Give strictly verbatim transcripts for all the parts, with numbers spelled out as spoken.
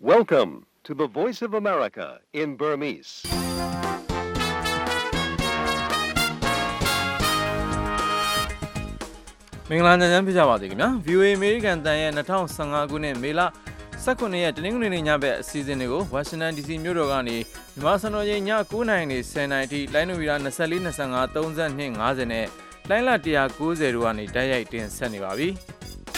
Welcome to the Voice of America in Burmese. ။မင်္ဂလာညချမ်းဖြစ်ကြပါစေခင်ဗျာ ဗီအိုအေ American တန်ရဲ့၂၀၁၅ခုနှစ်မေလ၁၇ရက်တနင်္ဂနွေနေ့ညဘက်အစီအစဉ်တွေကိုဝါရှင်တန် ဒီစီ မြို့တော်ကနေမြန်မာစံတော်ချိန်ည၉နာရီနေ၁၀နာရီထိလိုင်းနိုမီတာ၂၄ ၂၅ ၃၂ ၅၀နဲ့လိုင်းလ၁၉၀တို့ကနေတိုက်ရိုက်တင်ဆက်နေပါပြီ။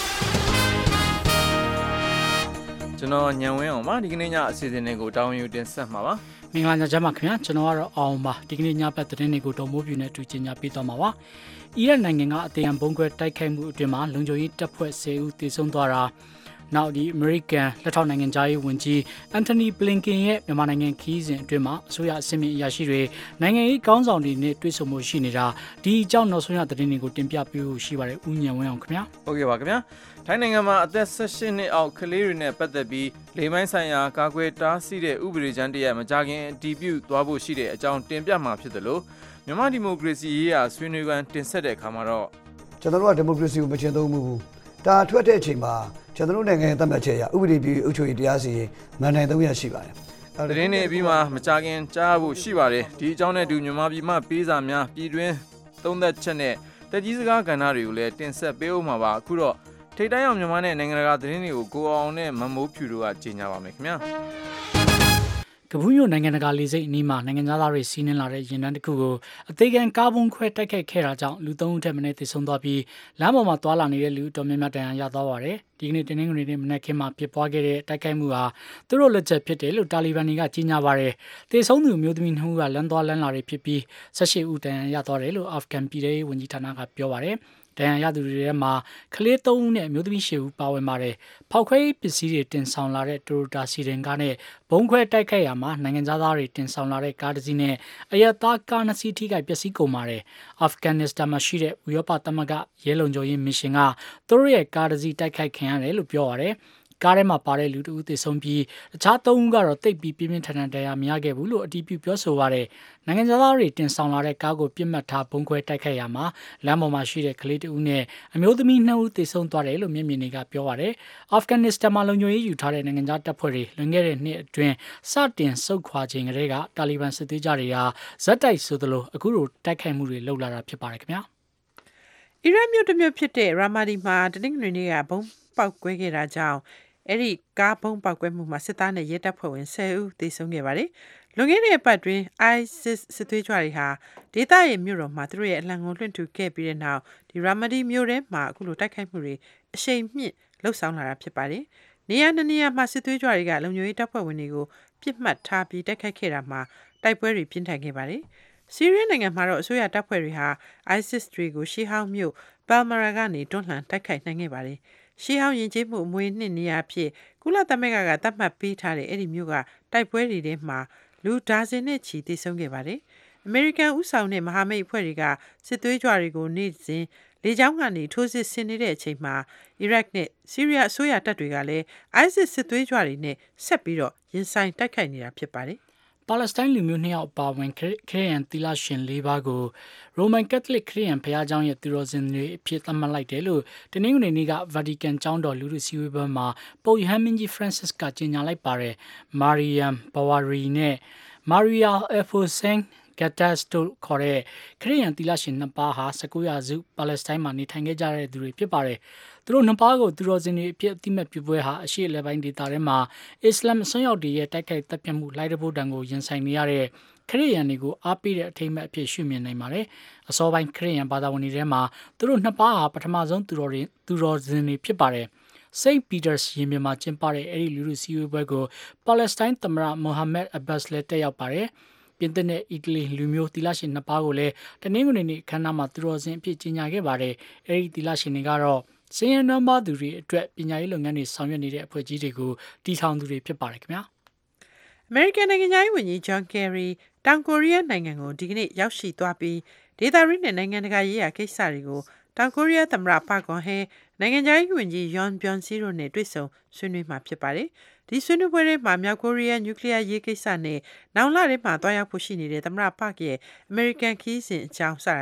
ကျွန်တော်ညံဝင်းအောင်ပါဒီကနေ့ညအစီအစဉ်တွေကိုတောင်းယူတင်ဆက်မှာပါမင်္ဂလာညချမ်းပါခင်ဗျာကျွန်တော်ကတော့အောင်ပါဒီကနေ့ညဘက်သတင်းတွေကိုတော်မိုးပြူနဲ့တူချင်ညာပေးသွားမှာပါအီရတ်နိုင်ငံကအသေးအံဘုံခွဲတိုက်ခိုက်မှုအတွင်းမှာလုံခြုံရေးတပ်ဖွဲ့၁၀ဦးသေဆုံးသွားတာနောက်ဒီ American လက်ထောက်နိုင်ငံသားရေးဝန်ကြီး Anthony Blinken ရဲ့မြန်မာနိုင်ငံခီးစဉ်အတွင်းမှာအစိုးရအစည်းအဝေးအရာရှိတွေနိုင်ငံရေးခေါင်းဆောင်တွေနဲ့တွေ့ဆုံမှုရှိနေတာဒီအကြောင်းနောက်ဆုံးရသတင်းတွေကိုတင်ပြပေးဖို့ရှိပါတယ်ဦးညံဝင်းအောင်ခင်ဗျာဟုတ်ကဲ့ပါခင်ဗျာထိုင်းနိုင်ငံမှာအသက်၁၈နှစ်အောက်ကလေးတွေနဲ့ပတ်သက်ပြီးလိင်ပိုင်းဆိုင်ရာကာကွယ်တားဆီးတဲ့ဥပဒေကြမ်းတရပ်မကြခင်အတည်ပြုသွားဖို့ရှိတဲ့အကြောင်းတင်ပြမှာဖြစ်တယ်လို့မြန်မာဒီမိုကရေစီရေးရာဆွေးနွေးပွဲတင်ဆက်တဲ့အခါမှာတော့ကျွန်တော်တို့ကဒီမိုကရေစီကိုမချင်သုံးမှုဘူးဒါထွက်တဲ့အချိန်မှာကျွန်တော်တို့နိုင်ငံရဲ့သတ်မှတ်ချက်အရဥပဒေပြုအုပ်ချုပ်ရေးတရားစီရင်မန်နိုင်သုံးရရှိပါတယ်။သတင်းတွေပြီးမှမကြခင်ကြားဖို့ရှိပါတယ်။ဒီအကြောင်းနဲ့တူမြန်မာပြည်မှပေးစာများပြည်တွင်းသုံးသက်ချက်နဲ့တက်ကြီးစကားကဏ္ဍတွေကိုလည်းတင်ဆက်ပေးဦးမှာပါအခုတော့ထိပ်တိုင်းအောင်မြန်မာနဲ့နိုင်ငံတကာသတင်းတွေကိုကိုအောင်နဲ့မမိုးဖြူတို့ကကြီးညာပါမယ်ခင်ဗျာကဘူးမြို့နိုင်ငံတကာလေဆိပ်အနီးမှာနိုင်ငံသားတွေစီးနှင်းလာတဲ့ရင်တန်းတစ်ခုကိုအသေးခံကားဘုံခွဲတိုက်ခိုက်ခဲ့တာကြောင့်လူသုံးဦးထက်မနည်းသေဆုံးသွားပြီးလမ်းပေါ်မှာသွားလာနေတဲ့လူတော်များများဒဏ်ရာရသွားပါတယ်။ဒီကနေ့တနင်္ဂနွေနေ့မနက်ခင်းမှာဖြစ်ပွားခဲ့တဲ့တိုက်ခိုက်မှုဟာသူတို့လက်ချက်ဖြစ်တယ်လို့တာလီဘန်တွေကကြေညာပါတယ်။သေဆုံးသူမျိုးသမီးနှစ်ဦးကလမ်းသွားလမ်းလာတွေဖြစ်ပြီး၁၈ဦးဒဏ်ရာရသွားတယ်လို့အာဖဂန်ပြည်ထောင်ဝန်ကြီးဌာနကပြောပါတယ်။ဒဏ်ရာရသူတွေထဲမှာကလေးသုံးဦးနဲ့အမျိုးသမီး၈ဦးပါဝင်ပါတယ်။ဖောက်ခွဲပစ္စည်းတွေတင်ဆောင်လာတဲ့တိုရိုတာစီဒင်ကားနဲ့ဘုံခွဲတိုက်ခိုက်ရာမှာနိုင်ငံသားတွေတင်ဆောင်လာတဲ့ကားတစ်စီးနဲ့အရသာကားနှစ်စီးထိခိုက်ပျက်စီးကုန်ပါတယ်။အာဖဂန်နစ္စတန်မှာရှိတဲ့ဥရောပသမဂ္ဂရဲလုံခြုံရေးမစ်ရှင်ကသူတို့ရဲ့ကားတစ်စီးတိုက်ခိုက်ခံရတယ်လို့ပြောပါတယ်။ကားထဲမှာပါတဲ့လူတဦးသေဆုံးပြီးတခြားသုံးဦးကတော့တိတ်ပြီးပြင်းပြင်းထန်ထန်ဒဏ်ရာမရခဲ့ဘူးလို့အတည်ပြုပြောဆိုပါတယ်။နိုင်ငံသားတွေတင်ဆောင်လာတဲ့ကားကိုပြစ်မှတ်ထားဘုံခွဲတိုက်ခိုက်ရမှာလမ်းပေါ်မှာရှိတဲ့ကလေးတဦးနဲ့အမျိုးသမီးနှစ်ဦးသေဆုံးသွားတယ်လို့မျက်မြင်တွေကပြောပါတယ်။အာဖဂန်နစ္စတန်မှာလုံခြုံရေးယူထားတဲ့နိုင်ငံသားတပ်ဖွဲ့တွေလွန်ခဲ့တဲ့နှစ်အတွင်းစတင်ဆုတ်ခွာချိန်ကတည်းကတာလီဘန်စစ်သွေးကြတွေဟာဇက်တိုက်ဆိုသလိုအခုလိုတိုက်ခိုက်မှုတွေလုပ်လာတာဖြစ်ပါတယ်ခင်ဗျာ။အီရတ်မြို့တစ်မြို့ဖြစ်တဲ့ရာမာဒီမှာတနင်္ဂနွေနေ့ကဘုံပေါက်ကွဲခဲ့တာကြောင့်အဲ့ဒီကားဘုံပေါက်ကွဲမှုမှာစစ်သားနဲ့ရဲတပ်ဖွဲ့ဝင်၁၀ဦးသေဆုံးခဲ့ပါတယ်။လွန်ခဲ့တဲ့အပတ်တွင် ISIS စစ်သွေးကြွတွေဟာဒေသရဲ့မြို့တော်မှာသူတို့ရဲ့အလံကိုလွှင့်ထူခဲ့ပြီးတဲ့နောက်ဒီရာမာဒီမြို့ထဲမှာအခုလိုတိုက်ခိုက်မှုတွေအရှိန်မြင့်လှုပ်ဆောင်လာတာဖြစ်ပါတယ်။နေရာနှစ်နေရာမှာစစ်သွေးကြွတွေကလုံခြုံရေးတပ်ဖွဲ့ဝင်တွေကိုပြစ်မှတ်ထားပြီးတိုက်ခိုက်ခဲ့တာမှာတိုက်ပွဲတွေပြင်းထန်ခဲ့ပါတယ်။ဆီးရီးယားနိုင်ငံမှာတော့အစိုးရတပ်ဖွဲ့တွေဟာ ISIS တွေကိုရှေးဟောင်းမြို့ပယ်မာရာကနေတွန်းလှန်တိုက်ခိုက်နိုင်ခဲ့ပါတယ်။ရှေးဟောင်းယဉ်ကျေးမှုအမွေအနှစ်နေရာဖြစ်ကုလသမဂ္ဂကသတ်မှတ်ပေးထားတဲ့အဲ့ဒီမြို့ကတိုက်ပွဲတွေထဲမှာလူဒါဇင်နဲ့ချီသေဆုံးခဲ့ပါတယ်။အမေရိကန်ဥဆောင်တဲ့မဟာမိတ်အဖွဲ့တွေကစစ်သွေးကြွတွေကိုနေ့စဉ်လေကြောင်းကနေထိုးစစ်ဆင်နေတဲ့အချိန်မှာအီရတ်နဲ့ဆီးရီးယားအစိုးရတပ်တွေကလည်း ISIS စစ်သွေးကြွတွေနဲ့ဆက်ပြီးတော့ရင်ဆိုင်တိုက်ခိုက်နေတာဖြစ်ပါတယ်။ပါလက်စတိုင်းလူမျိုးနှစ်ယောက်ပါဝင်ခရစ်ယာန်သီလရှင်လေးပါးကိုရိုမန်ကက်သလစ်ခရစ်ယာန်ဘုရားကျောင်းရဲ့သူတော်စင်တွေအဖြစ်သတ်မှတ်လိုက်တယ်လို့တနင်္ဂနွေနေ့ကဗာတီကန်ကျောင်းတော်လူထုစည်းဝေးပွဲမှာပုပ်ယဟန်မင်းကြီးဖရန့်စစ်ကကြေညာလိုက်ပါတယ်မာရီယမ်ဘဝရီနဲ့မာရီယာအယ်ဖိုဆန်ဂတ်တက်စ်တို့ခေါ်တဲ့ခရစ်ယာန်သီလရှင်နှစ်ပါးဟာ၁၉ရာစုပါလက်စတိုင်းမှာနေထိုင်ခဲ့ကြတဲ့သူတွေဖြစ်ပါတယ်သူတို့နှစ်ပါးကိုသူတော်စင်တွေအဖြစ်အသိမဲ့ပြုပွဲဟာအရှိအလဲပိုင်းဒေသထဲမှာအစ္စလာမ်ဆွမ်းရောက်တွေရဲ့တိုက်ခိုက်တပ်ဖြတ်မှုလိုက်တဘိုးတံကိုရင်ဆိုင်နေရတဲ့ခရစ်ယာန်တွေကိုအားပေးတဲ့အထိမ်းအမှတ်အဖြစ်ရှုမြင်နိုင်ပါတယ်။အစောပိုင်းခရစ်ယာန်ဘာသာဝင်တွေထဲမှာသူတို့နှစ်ပါးဟာပထမဆုံးသူတော်တွေသူတော်စင်တွေဖြစ်ပါတယ်။ Saint Peter's ရင်ပြင်မှာကျင်းပတဲ့အဲ့ဒီလူလူစည်းဝေးပွဲကိုပါလက်စတိုင်းသမ္မတမိုဟာမက်အဘတ်စ်လည်းတက်ရောက်ပါတယ်။ပြင်သစ်နဲ့အီတလီလူမျိုးသီလရှင်နှစ်ပါးကိုလည်းတနင်္ဂနွေနေ့ခမ်းနားမှာသူတော်စင်အဖြစ်ကြီးညာခဲ့ပါတယ်။အဲ့ဒီသီလရှင်တွေကတော့စင်ရနမသူတွေအတွက်ပညာရေးလုပ်ငန်းတွေဆောင်ရွက်နေတဲ့အဖွဲ့အစည်းတွေကိုတည်ထောင်သူတွေဖြစ်ပါတယ်ခင်ဗျာ။ American နိုင်ငံသားဝန်ကြီး John Kerry တောင်ကိုရီးယားနိုင်ငံကိုဒီကနေ့ရောက်ရှိသွားပြီးဒေသရင်းနဲ့နိုင်ငံတကာရေးရာကိစ္စတွေကိုတောင်ကိုရီးယားသမ္မတပါကွန်ဟဲနိုင်ငံသားဝန်ကြီး Yoon Byung-si တို့နဲ့တွေ့ဆုံဆွေးနွေးမှာဖြစ်ပါတယ်။ဒီဆွေးနွေးပွဲတွေမှာမြောက်ကိုရီးယားနျူကလ িয়ার ရေးကိစ္စနဲ့နောင်လထဲမှာတွားရောက်ဖို့ရှိနေတဲ့သမ္မတပါကရဲ့ American ခီးစဉ်အကြောင်းစတာတွေ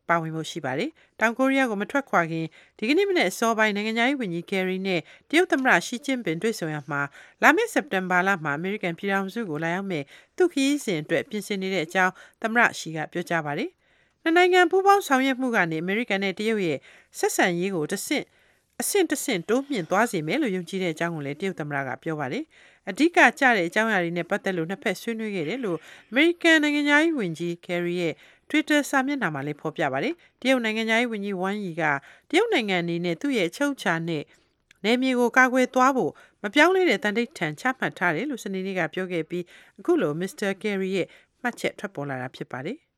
ပါဝင်မှုရှိပါတယ်။တောင်ကိုရီးယားကိုမထွက်ခွာခင်ဒီကနေ့မနေ့အစောပိုင်းနိုင်ငံသားရေးဝန်ကြီးကယ်ရီနဲ့တရုတ်သမ္မတရှီကျင်းပင်တွေ့ဆုံရမှာလာမယ့်စက်တင်ဘာလမှာအမေရိကန်ပြည်ထောင်စုကိုလာရောက်မဲ့သူ့ခရီးစဉ်အတွက်ပြင်ဆင်နေတဲ့အကြောင်းသမ္မတရှီကပြောကြားပါတယ်။နှစ်နိုင်ငံပူးပေါင်းဆောင်ရွက်မှုကနေအမေရိကန်နဲ့တရုတ်ရဲ့ဆက်ဆံရေးကိုတစ်ဆင့်အဆင့်တစ်ဆင့်တိုးမြင့်သွားစေမယ်လို့ယုံကြည်တဲ့အကြောင်းကိုလည်းတရုတ်သမ္မတကပြောပါတယ်။အဓိကကျတဲ့အကြောင်းအရာတွေနဲ့ပတ်သက်လို့နှစ်ဖက်ဆွေးနွေးခဲ့တယ်လို့အမေရိကန်နိုင်ငံသားရေးဝန်ကြီးကယ်ရီရဲ့ Twitter စာမျက်နှာမှာလည်းဖော်ပြပါတယ်။တရုတ်နိုင်ငံသားရေးဝန်ကြီးဝမ်ယီကတရုတ်နိုင်ငံအနေနဲ့သူ့ရဲ့ချုပ်ချာနဲ့နယ်မြေကိုကာကွယ်သွားဖို့မပြောင်းလဲတဲ့တန်တိတ်ထန်ချမှတ်ထားတယ်လို့စနေနေ့ကပြောခဲ့ပြီးအခုလိုမစ္စတာကယ်ရီရဲ့မှတ်ချက်ထွက်ပေါ်လာတာဖြစ်ပါတယ်။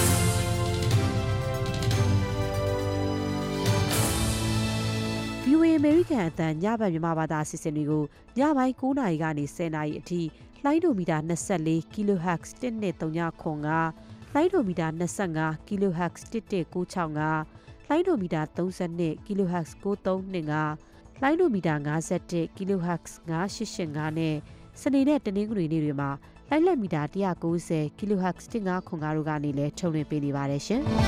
ဗီအိုအေ American အသံညဘက်မြန်မာဘာသာအစီအစဉ်တွေကိုညပိုင်း၉နာရီကနေ၁၀နာရီအထိလိုင်းဒိုမီတာ၂၄ kilohertz တစ် နှစ် သုံး ခု၅လိုင်းဒိုမီတာ၂၅ kilohertz တစ် တစ် ကိုး ၆ ၅လိုင်းဒိုမီတာ၃၂ kilohertz ကိုး ၃ ၂ ၅လိုင်းဒိုမီတာ၅၁ kilohertz ၅ ၈၈ ၅နဲ့စနေနဲ့တနင်္ဂနွေနေ့တွေမှာလိုင်းလက်မီတာ၁၉၀ kilohertz တစ် ၅ ခု ၅တို့ကနေလည်းထုတ်လွှင့်ပေးနေပါတယ်ရှင်။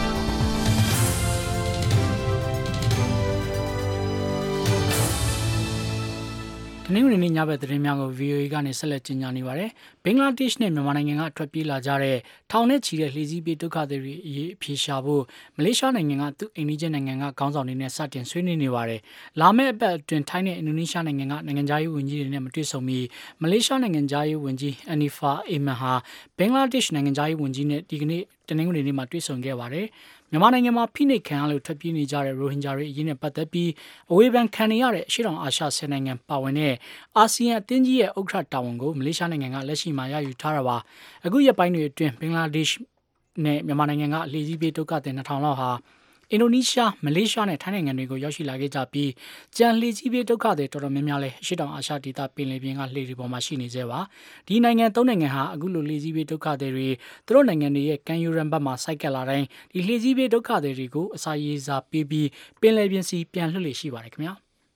တနင်္ဂနွေနေ့ညဘက်သတင်းများကို ဗီအိုအေ ကနေဆက်လက်ကြေညာနေပါတယ်။ဘင်္ဂလားဒေ့ရှ်နဲ့မြန်မာနိုင်ငံကထွက်ပြေးလာကြတဲ့ထောင်နဲ့ချီတဲ့လှေစီးပြေးဒုက္ခသည်တွေအရေးအပြေရှာဖို့မလေးရှားနိုင်ငံကသူ့အိမ်နီးချင်းနိုင်ငံကခေါင်းဆောင်တွေနဲ့စတင်ဆွေးနွေးနေပါတယ်။လာမယ့်အပတ်အတွင်းထိုင်းနဲ့အင်ဒိုနီးရှားနိုင်ငံကနိုင်ငံသားရေးဝန်ကြီးတွေနဲ့မတွေ့ဆုံမီမလေးရှားနိုင်ငံသားရေးဝန်ကြီးအန်နီဖာအေမန်ဟာဘင်္ဂလားဒေ့ရှ်နိုင်ငံသားရေးဝန်ကြီးနဲ့ဒီကနေ့တနင်္ဂနွေနေ့မှာတွေ့ဆုံခဲ့ပါတယ်။မြန်မာနိုင်ငံမှာဖိနှိပ်ခံရလို့ထွက်ပြေးနေကြတဲ့ရိုဟင်ဂျာတွေအရေးနဲ့ပတ်သက်ပြီးအဝေဖန်ခံနေရတဲ့အရှေ့တောင်အာရှဆယ်နိုင်ငံပါဝင်တဲ့အာဆီယံအသင်းကြီးရဲ့ဥက္ကဋ္ဌတာဝန်ကိုမလေးရှားနိုင်ငံကလက်ရှိမှာရယူထားတာပါအခုရက်ပိုင်းတွေအတွင်းဘင်္ဂလားဒေ့ရှ်နဲ့မြန်မာနိုင်ငံကလှေစီးပြေးဒုက္ခသည်နှစ်ထောင်လောက်ဟာအင်ဒိုနီးရှားမလေးရှားနဲ့ထိုင်းနိုင်ငံတွေကိုရောက်ရှိလာခဲ့ကြပြီးကြံလှေကြီးပြေးဒုက္ခတွေတော်တော်များများလဲအရှေ့တောင်အာရှဒေသပင်လယ်ပြင်ကလှေတွေပေါ်မှာရှိနေသေးပါဒီနိုင်ငံသုံးနိုင်ငံဟာအခုလိုလှေကြီးပြေးဒုက္ခတွေတွေသူတို့နိုင်ငံတွေရဲ့ကန်ယူရန်ဘတ်မှာစိုက်ကပ်လာတိုင်းဒီလှေကြီးပြေးဒုက္ခတွေတွေကိုအစာရေစာပေးပြီးပင်လယ်ပြင်စီပြန်လွှတ်လေရှိပါတယ်ခင်ဗျာ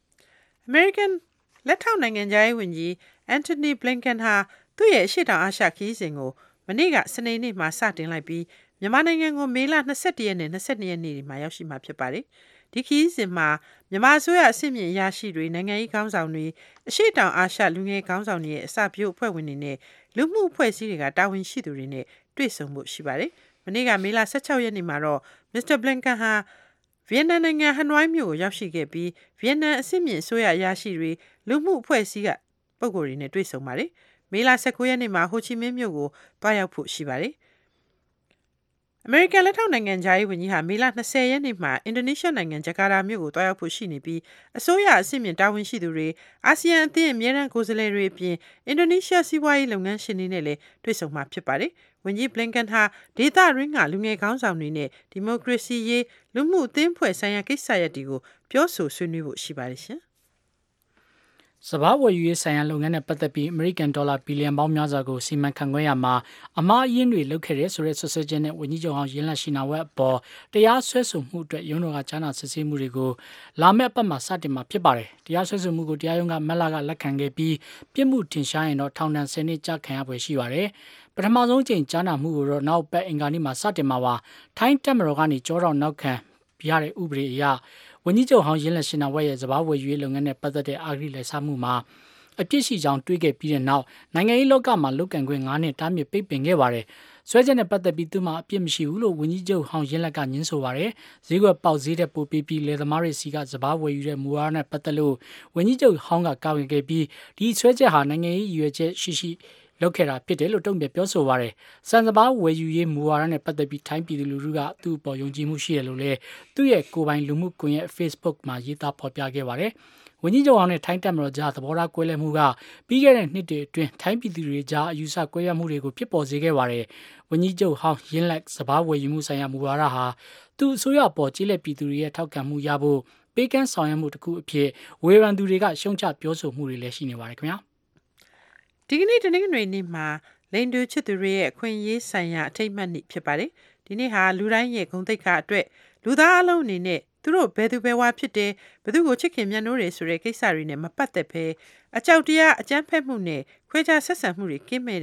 American လက်ထောက်နိုင်ငံသားရေးဝန်ကြီး Antony Blinken ဟာသူ့ရဲ့အရှေ့တောင်အာရှခရီးစဉ်ကိုမနေ့ကစနေနေ့မှာစတင်လိုက်ပြီးမြန်မာနိုင်ငံကိုမေလ၂၁ရက်နဲ့၂၂ရက်နေ့မှာရောက်ရှိမှာဖြစ်ပါတယ်။ဒီခရီးစဉ်မှာမြန်မာအစိုးရအဆင့်မြင့်အရာရှိတွေနိုင်ငံရေးခေါင်းဆောင်တွေအရှေ့တောင်အာရှလူငယ်ခေါင်းဆောင်တွေရဲ့အစပြုအဖွဲ့ဝင်တွေနဲ့လူမှုအဖွဲ့အစည်းတွေကတာဝန်ရှိသူတွေနဲ့တွေ့ဆုံမှုရှိပါတယ်။မနေ့ကမေလ၁၆ရက်နေ့မှာတော့မစ္စတာ Blinken ဟာဗီယက်နမ်နိုင်ငံဟနွိုင်းမြို့ကိုရောက်ရှိခဲ့ပြီးဗီယက်နမ်အဆင့်မြင့်အစိုးရအရာရှိတွေလူမှုအဖွဲ့အစည်းကပုဂ္ဂိုလ်တွေနဲ့တွေ့ဆုံပါတယ်။မေလ၁၉ရက်နေ့မှာဟိုချီမင်းမြို့ကိုတွားရောက်ဖို့ရှိပါတယ်။အမေရိကန်လက်ထောက်နိုင်ငံသားရေးဝန်ကြီးဟာမေလ၂၀ရက်နေ့မှာအင်ဒိုနီးရှားနိုင်ငံဂျကာတာမြို့ကိုတွားရောက်ဖို့ရှိနေပြီးအစိုးရအဆင့်မြင့်တာဝန်ရှိသူတွေအာဆီယံအသင်းအမြဲတမ်းကိုယ်စားလှယ်တွေအပြင်အင်ဒိုနီးရှားစီးပွားရေးလုပ်ငန်းရှင်တွေနဲ့လည်းတွေ့ဆုံမှာဖြစ်ပါတယ်။ဝန်ကြီး Blinken ဟာဒေသရင်းကလူငယ်ခေါင်းဆောင်တွေနဲ့ဒီမိုကရေစီရေးလူမှုအသင်းဖွဲ့ဆိုင်ရာကိစ္စရပ်တွေကိုပြောဆိုဆွေးနွေးဖို့ရှိပါတယ်ရှင်။စဘာဝယ်ယူရေးဆိုင်ရာလုပ်ငန်းနဲ့ပတ်သက်ပြီးအမေရိကန်ဒေါ်လာဘီလီယံပေါင်းများစွာကိုစီမံခန့်ခွဲရမှာအမှားအယွင်းတွေလုပ်ခဲ့တဲ့ဆိုတဲ့ဆွဆွဲချက်နဲ့ဝန်ကြီးချုပ်အောင်ရင်းလက်ရှိနာဝက်အပေါ်တရားစွဲဆိုမှုအတွက်ရုံးတော်ကကြားနာစစ်ဆေးမှုတွေကိုလာမယ့်အပတ်မှာစတင်မှာဖြစ်ပါတယ်။တရားစွဲဆိုမှုကိုတရားရုံးကမက်လာကလက်ခံခဲ့ပြီးပြစ်မှုထင်ရှားရင်တော့ထောင်ဒဏ်၁၀နှစ်ကြာခံရပွဲရှိပါတယ်။ပထမဆုံးချိန်ကြားနာမှုကိုတော့နောက်ပတ်အင်္ဂါနေ့မှာစတင်မှာပါ။ထိုင်းတက်မတော်ကနေကြောတော့နောက်ခံပြရတဲ့ဥပဒေအရဝန်ကြီးချုပ်ဟောင်းရင်းလက်ရှင်နာဝက်ရဲ့စဘာဝယ်ယူရေးလုပ်ငန်းနဲ့ပတ်သက်တဲ့အာဂရိလက်စားမှုမှာအပြစ်ရှိကြောင်းတွေးခဲ့ပြီးတဲ့နောက်နိုင်ငံရေးလောကမှာလုတ်ကန်ခွင့်၅နှစ်တားမြစ်ပိတ်ပင်ခဲ့ပါတယ်။ဆွဲချက်နဲ့ပတ်သက်ပြီးသူမှအပြစ်မရှိဘူးလို့ဝန်ကြီးချုပ်ဟောင်းရင်းလက်ကညင်းဆိုပါတယ်။ဈေးကွက်ပေါက်ဈေးတဲ့ပိုပြီးပြီးလေသမားတွေစီကစဘာဝယ်ယူတဲ့မူဝါဒနဲ့ပတ်သက်လို့ဝန်ကြီးချုပ်ဟောင်းကကာဝေခဲ့ပြီးဒီဆွဲချက်ဟာနိုင်ငံရေးရည်ရွယ်ချက်ရှိရှိလောက်ခဲ့တာဖြစ်တယ်လို့တုံ့ပြန်ပြောဆိုပါရယ်စံစဘာဝယ်ယူရေးမူဝါဒနဲ့ပတ်သက်ပြီးထိုင်းပြည်သူလူထုကသူ့အပေါ်ယုံကြည်မှုရှိတယ်လို့လည်းသူ့ရဲ့ကိုယ်ပိုင်လူမှုကွန်ရက် Facebook မှာရေးသားဖော်ပြခဲ့ပါတယ်ဝန်ကြီးချုပ်အောင်နဲ့ထိုင်းတပ်မတော်ကြားသဘောထားကွဲလွဲမှုကပြီးခဲ့တဲ့နှစ်တွေအတွင်းထိုင်းပြည်သူတွေကြားအယူဆကွဲပြားမှုတွေကိုဖြစ်ပေါ်စေခဲ့ပါတယ်ဝန်ကြီးချုပ်ဟောင်းရင်းလက်စဘာဝယ်ယူမှုဆိုင်ရာမူဝါဒဟာသူ့အစိုးရပေါ်ကြီးလက်ပြည်သူတွေရဲ့ထောက်ခံမှုရဖို့ပေးကမ်းဆောင်ရွက်မှုတစ်ခုအဖြစ်ဝေဖန်သူတွေကရှုံချပြောဆိုမှုတွေလည်းရှိနေပါတယ်ခင်ဗျာဒီကနေ့တနင်္ဂနွေနေ့မှာလိန်တူချစ်သူတွေရဲ့အခွင့်အရေးဆိုင်ရာအထိမ်းအမှတ်နေ့ဖြစ်ပါတယ်။ဒီနေ့ဟာလူတိုင်းရဲ့ဂုဏ်သိက္ခာအတွက်လူသားအလုံးအနေနဲ့သူတို့ဘယ်သူဘယ်ဝါဖြစ်တယ်ဘယ်သူကိုချစ်ခင်မြတ်နိုးတယ်ဆိုတဲ့ကိစ္စတွေနဲ့မပတ်သက်ဘဲအကြောက်တရားအကြမ်းဖက်မှုနဲ့ခွဲခြားဆက်ဆံမှုတွေကင်းမဲ့တဲ့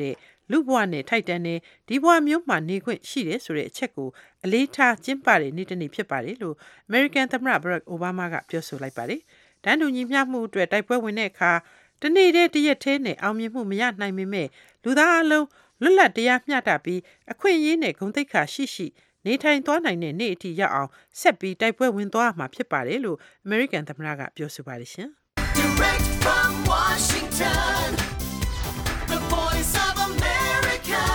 လူဘဝနဲ့ထိုက်တန်တဲ့ဒီဘဝမျိုးမှာနေခွင့်ရှိတယ်ဆိုတဲ့အချက်ကိုအလေးထားကျင်းပတဲ့နေ့တစ်နေ့ဖြစ်ပါတယ်လို့ American သမ္မတ Barack Obama ကပြောဆိုလိုက်ပါတယ်။တန်းတူညီမျှမှုအတွက်တိုက်ပွဲဝင်တဲ့အခါတနေ့တည်းတရက်သေးနဲ့အောင်မြင်မှုမရနိုင်ပေမဲ့လူသားအလုံးလွတ်လပ်တရားမျှတပြီးအခွင့်အရေးနဲ့ဂုဏ်သိက္ခာရှိရှိနေထိုင်သွားနိုင်တဲ့နေ့အထိရောက်အောင်ဆက်ပြီးတိုက်ပွဲဝင်သွားမှာဖြစ်ပါတယ်လို့ American သမ္မတကပြောဆိုပါတယ်ရှင်။ Direct from Washington, the voice of America,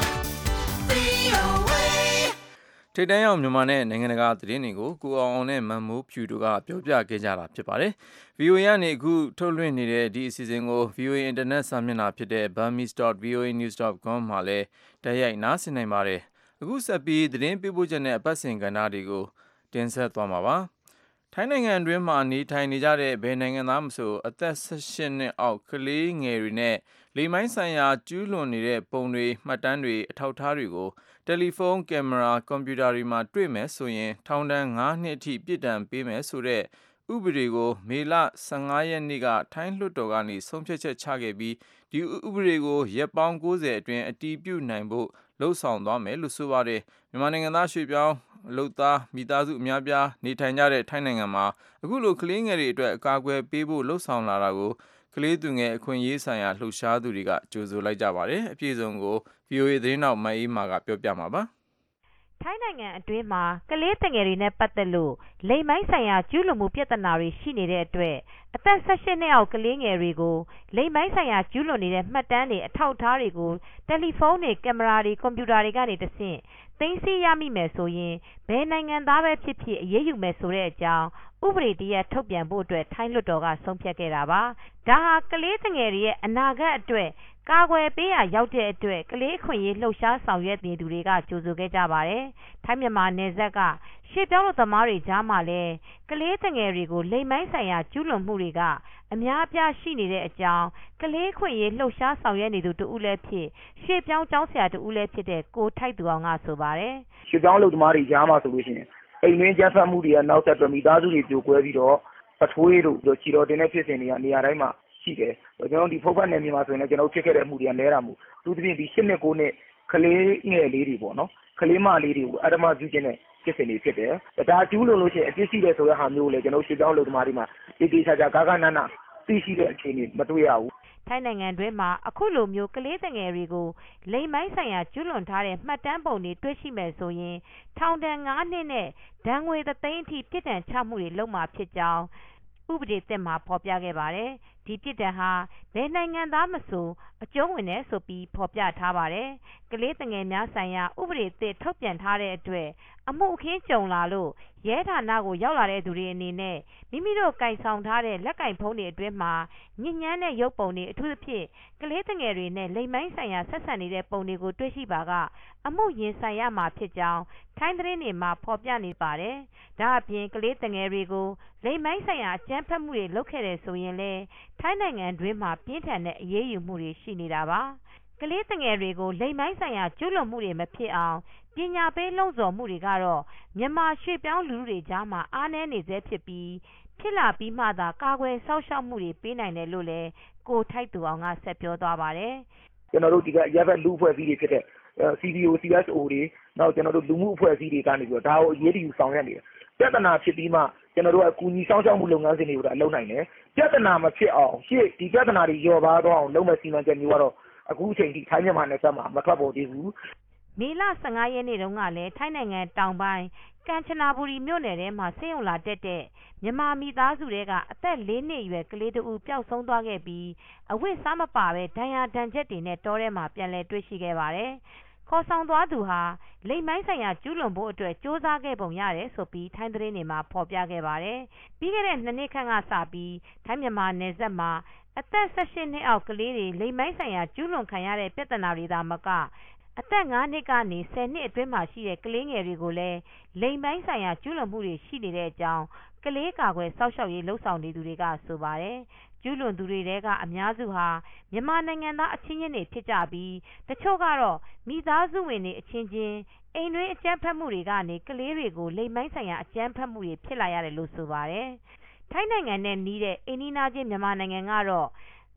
V O A ထိပ်တန်းရောက်မြန်မာနဲ့နိုင်ငံတကာသတင်းတွေကိုကိုအောင်အောင်နဲ့မန်မိုးဖြူတို့ကပြောပြခဲ့ကြတာဖြစ်ပါတယ်။ V O A ကနေအခုထုတ်လွှင့်နေတဲ့ဒီအစီအစဉ်ကို V O A Internet စာမျက်နှာဖြစ်တဲ့ burmese dot v o a news dot com မှာလည်းတိုက်ရိုက်နားဆင်နိုင်ပါတယ်။အခုဆက်ပြီးသတင်းပေးပို့ချက်နဲ့အပတ်စဉ်ကဏ္ဍတွေကိုတင်ဆက်သွားမှာပါ။ထိုင်းနိုင်ငံအတွင်းမှာနေထိုင်နေကြတဲ့ဘယ်နိုင်ငံသားမဆိုအသက်၁၈နှစ်အောက်ကလေးငယ်တွေနဲ့လိင်ပိုင်းဆိုင်ရာကျူးလွန်နေတဲ့ပုံတွေမှတ်တမ်းတွေအထောက်အထားတွေကိုတယ်လီဖုန်းကင်မရာကွန်ပျူတာတွေမှာတွေ့မယ်ဆိုရင်ထောင်ဒဏ်၅နှစ်အထိပြစ်ဒဏ်ပေးမယ်ဆိုတဲ့ဥပဒေကိုမေလ၁၅ရက်နေ့ကထိုင်းလွှတ်တော်ကနေဆုံးဖြတ်ချက်ချခဲ့ပြီးဒီဥပဒေကိုရက်ပေါင်း၉၀အတွင်းအတည်ပြုနိုင်ဖို့လှုံ့ဆော်သွားမယ်လို့ဆိုပါတယ်မြန်မာနိုင်ငံသားရွှေ့ပြောင်းလုပ်သားမိသားစုအများပြားနေထိုင်ကြတဲ့ထိုင်းနိုင်ငံမှာအခုလိုကလေးငယ်တွေအတွက်အကာအကွယ်ပေးဖို့လှုံ့ဆော်လာတာကိုကလေးသူငယ်အခွင့်အရေးဆိုင်ရာလှုပ်ရှားသူတွေကကြိုဆိုလိုက်ကြပါတယ်အပြည့်စုံကို V O A သတင်းတော်မအေးမာကပြောပြမှာပါထိုင်းနိုင်ငံအတွင်းမှာကလေးတငယ်တွေနဲ့ပတ်သက်လို့လိင်ပိုင်းဆိုင်ရာကျူးလွန်မှုပြဿနာတွေရှိနေတဲ့အတွက်အသက်၁၈နှစ်အောက်ကလေးငယ်တွေကိုလိင်ပိုင်းဆိုင်ရာကျူးလွန်နေတဲ့မှတ်တမ်းတွေအထောက်အထားတွေကိုတယ်လီဖုန်းတွေကင်မရာတွေကွန်ပျူတာတွေကနေတဆင့်သိမ်းဆည်းရမိမယ်ဆိုရင်ဘယ်နိုင်ငံသားပဲဖြစ်ဖြစ်အရေးယူမယ်ဆိုတဲ့အကြောင်းဥပဒေတရက်ထုတ်ပြန်ဖို့အတွက်ထိုင်းလွှတ်တော်ကဆုံးဖြတ်ခဲ့တာပါဒါဟာကလေးငယ်တွေရဲ့အနာဂတ်အတွက်ကာကွယ်ပေးရာရောက်တဲ့အတွက်ကလေးအခွင့်အရေးလှုပ်ရှားဆောင်ရွက်နေသူတွေကကြိုဆိုခဲ့ကြပါတယ်ထိုင်းမြန်မာနယ်စပ်ကရှေ့ပြောင်းလို့သမားတွေကြားမှာလည်းကလေးငယ်တွေကိုလိင်ပိုင်းဆိုင်ရာကျူးလွန်မှုတွေကအများအပြားရှိနေတဲ့အကြောင်းကလေးခွင့်ရေးလှုပ်ရှားဆောင်ရွက်နေသူတဦးလည်းဖြစ်ရှေ့ပြောင်းကျောင်းဆရာတဦးလည်းဖြစ်တဲ့ကိုထိုက်သူအောင်ကဆိုပါတယ်ရှေ့ပြောင်းလို့သမားတွေကြားမှာဆိုလို့ရှိရင်အိမ်တွင်းကျန်းဖတ်မှုတွေကနောက်ဆက်တွဲမိသားစုတွေပြိုကွဲပြီးတော့ပထွေးတို့ချီတော်တင်တဲ့ဖြစ်စဉ်တွေကနေရာတိုင်းမှာရှိတယ်ကျွန်တော်ဒီဖုတ်ဖတ်နယ်မြေမှာဆိုရင်ကျွန်တော်ဖြစ်ခဲ့တဲ့အမှုတွေကလဲတာမှုသူတပြင်းဒီ၈နှစ်၉နှစ်ကလေးငယ်လေးတွေပေါ့နော်ကလေးမလေးတွေကိုအဓမ္မပြုခြင်းနဲ့ဖြစ်စဉ်တွေဖြစ်တယ်ဒါကျူးလို့လို့ရှိရင်အပြစ်ရှိတယ်ဆိုတဲ့ဟာမျိုးလေကျွန်တော်ရှေ့ပြောင်းလို့သမားတွေမှာတေးသေးချာချာကာကနနသိရှိတဲ့အခြေအနေမတွေ့ရဘူးထိုင်းနိုင်ငံတွင်းမှာအခုလိုမျိုးကလေးငယ်တွေကိုလိင်ပိုင်းဆိုင်ရာကျူးလွန်ထားတဲ့မှတ်တမ်းပုံတွေတွေ့ရှိမယ်ဆိုရင်ထောင်ဒဏ်၅နှစ်နဲ့ဒဏ်ငွေတစ်သိန်းအထိပြစ်ဒဏ်ချမှုတွေလုပ်မှာဖြစ်ကြောင်းဥပဒေသစ်မှာဖော်ပြခဲ့ပါတယ်ဒီပြစ်ဒဏ်ဟာဘယ်နိုင်ငံသားမဆိုအကျုံးဝင်တယ်ဆိုပြီးဖော်ပြထားပါတယ်ကလေးငယ်များဆိုင်ရာဥပဒေသစ်ထုတ်ပြန်ထားတဲ့အတွက်အမှုအခင်းကြုံလာလို့ရဲဌာနကိုရောက်လာတဲ့သူတွေအနေနဲ့မိမိတို့ကင်ဆောင်ထားတဲ့လက်ကင်ဖုန်းတွေအတွင်းမှာညဉ့်ညမ်းတဲ့ရုပ်ပုံတွေအထူးသဖြင့်ကလေးငယ်တွေနဲ့လိင်ပိုင်းဆိုင်ရာဆက်ဆံနေတဲ့ပုံတွေကိုတွေ့ရှိပါကအမှုရင်ဆိုင်ရမှာဖြစ်ကြောင်းထိုင်းသတင်းတွေမှာဖော်ပြနေပါတယ်ဒါအပြင်ကလေးငယ်တွေကိုလိင်ပိုင်းဆိုင်ရာအကြမ်းဖက်မှုတွေလုပ်ခဲ့တယ်ဆိုရင်လည်းထိုင်းနိုင်ငံတွင်းမှာပြင်းထန်တဲ့အရေးယူမှုတွေရှိနေတာပါကလေးငယ်တွေကိုလိင်ပိုင်းဆိုင်ရာကျူးလွန်မှုတွေမဖြစ်အောင်ပညာပေးလှုံ့ဆော်မှုတွေကတော့မြန်မာရွှေ့ပြောင်းလူထုတွေကြားမှာအားနည်းနေသေးဖြစ်ပြီးဖြစ်လာပြီးမှသာကာကွယ်စောင့်ရှောက်မှုတွေပေးနိုင်တယ်လို့လည်းကိုထိုက်သူအောင်ကဆက်ပြောသွားပါတယ်ကျွန်တော်တို့ဒီကရပ်ဘက်လူ့အဖွဲ့အစည်းတွေဖြစ်တဲ့ C B O C S O တွေနောက်ကျွန်တော်တို့လူမှုအဖွဲ့အစည်းတွေကနေပြီးတော့ဒါကိုအရေးတယူဆောင်ရွက်နေတယ်ပြဿနာဖြစ်ပြီးမှကျွန်တော်တို့ကကူညီစောင့်ရှောက်မှုလုပ်ငန်းစဉ်တွေကိုအလုပ်နိုင်တယ်ပြဿနာမဖြစ်အောင်ရှေ့ဒီပြဿနာတွေလျော့ပါသွားအောင်လုပ်မဲ့စီမံချက်မျိုးကတော့အခုအချိန်ထိထိုင်းမြန်မာနယ်စပ်မှာမထွက်ပေါ်သေးဘူးမေလ၁၅ရက်နေ့တုန်းကလည်းထိုင်းနိုင်ငံတောင်ပိုင်းကမ်ချနာဘူရီမြို့နယ်ထဲမှာဆေးရုံလာတက်တဲ့မြန်မာမိသားစုတွေကအသက်၄နှစ်အရွယ်ကလေးတဦးပျောက်ဆုံးသွားခဲ့ပြီးအဝတ်စားမပါပဲဒဏ်ရာဒဏ်ချက်တွေနဲ့တောထဲမှာပြန်လည်တွေ့ရှိခဲ့ပါတယ်ခေါ်ဆောင်သွားသူဟာလိင်ပိုင်းဆိုင်ရာကျူးလွန်ဖို့အတွက်စ조사ခဲ့ပုံရတယ်ဆိုပြီးထိုင်းသတင်းတွေမှာဖော်ပြခဲ့ပါတယ်ပြီးခဲ့တဲ့နှစ်နှစ်ခန့်ကစပြီးထိုင်းမြန်မာနယ်စပ်မှာအသက်၁၈နှစ်အောက်ကလေးတွေလိင်ပိုင်းဆိုင်ရာကျူးလွန်ခံရတဲ့ပြဿနာတွေသာမကအသက်၅နှစ်ကနေ၁၀နှစ်အတွင်းမှာရှိတဲ့ကလေးငယ်တွေကိုလည်းလိင်ပိုင်းဆိုင်ရာကျူးလွန်မှုတွေရှိနေတဲ့အကြောင်းကလေးကာကွယ်စောင့်ရှောက်ရေးလှုပ်ဆောင်နေသူတွေကဆိုပါတယ်ကျူးလွန်သူတွေထဲကအများစုဟာမြန်မာနိုင်ငံသားအချင်းချင်းတွေဖြစ်ကြပြီးတချို့ကတော့မိသားစုဝင်တွေအချင်းချင်းအိမ်တွင်းအကြမ်းဖက်မှုတွေကနေကလေးတွေကိုလိင်ပိုင်းဆိုင်ရာအကြမ်းဖက်မှုတွေဖြစ်လာရတယ်လို့ဆိုပါတယ်ထိုင်းနိုင်ငံနဲ့နီးတဲ့အိန္ဒိယချင်းမြန်မာနိုင်ငံကတော့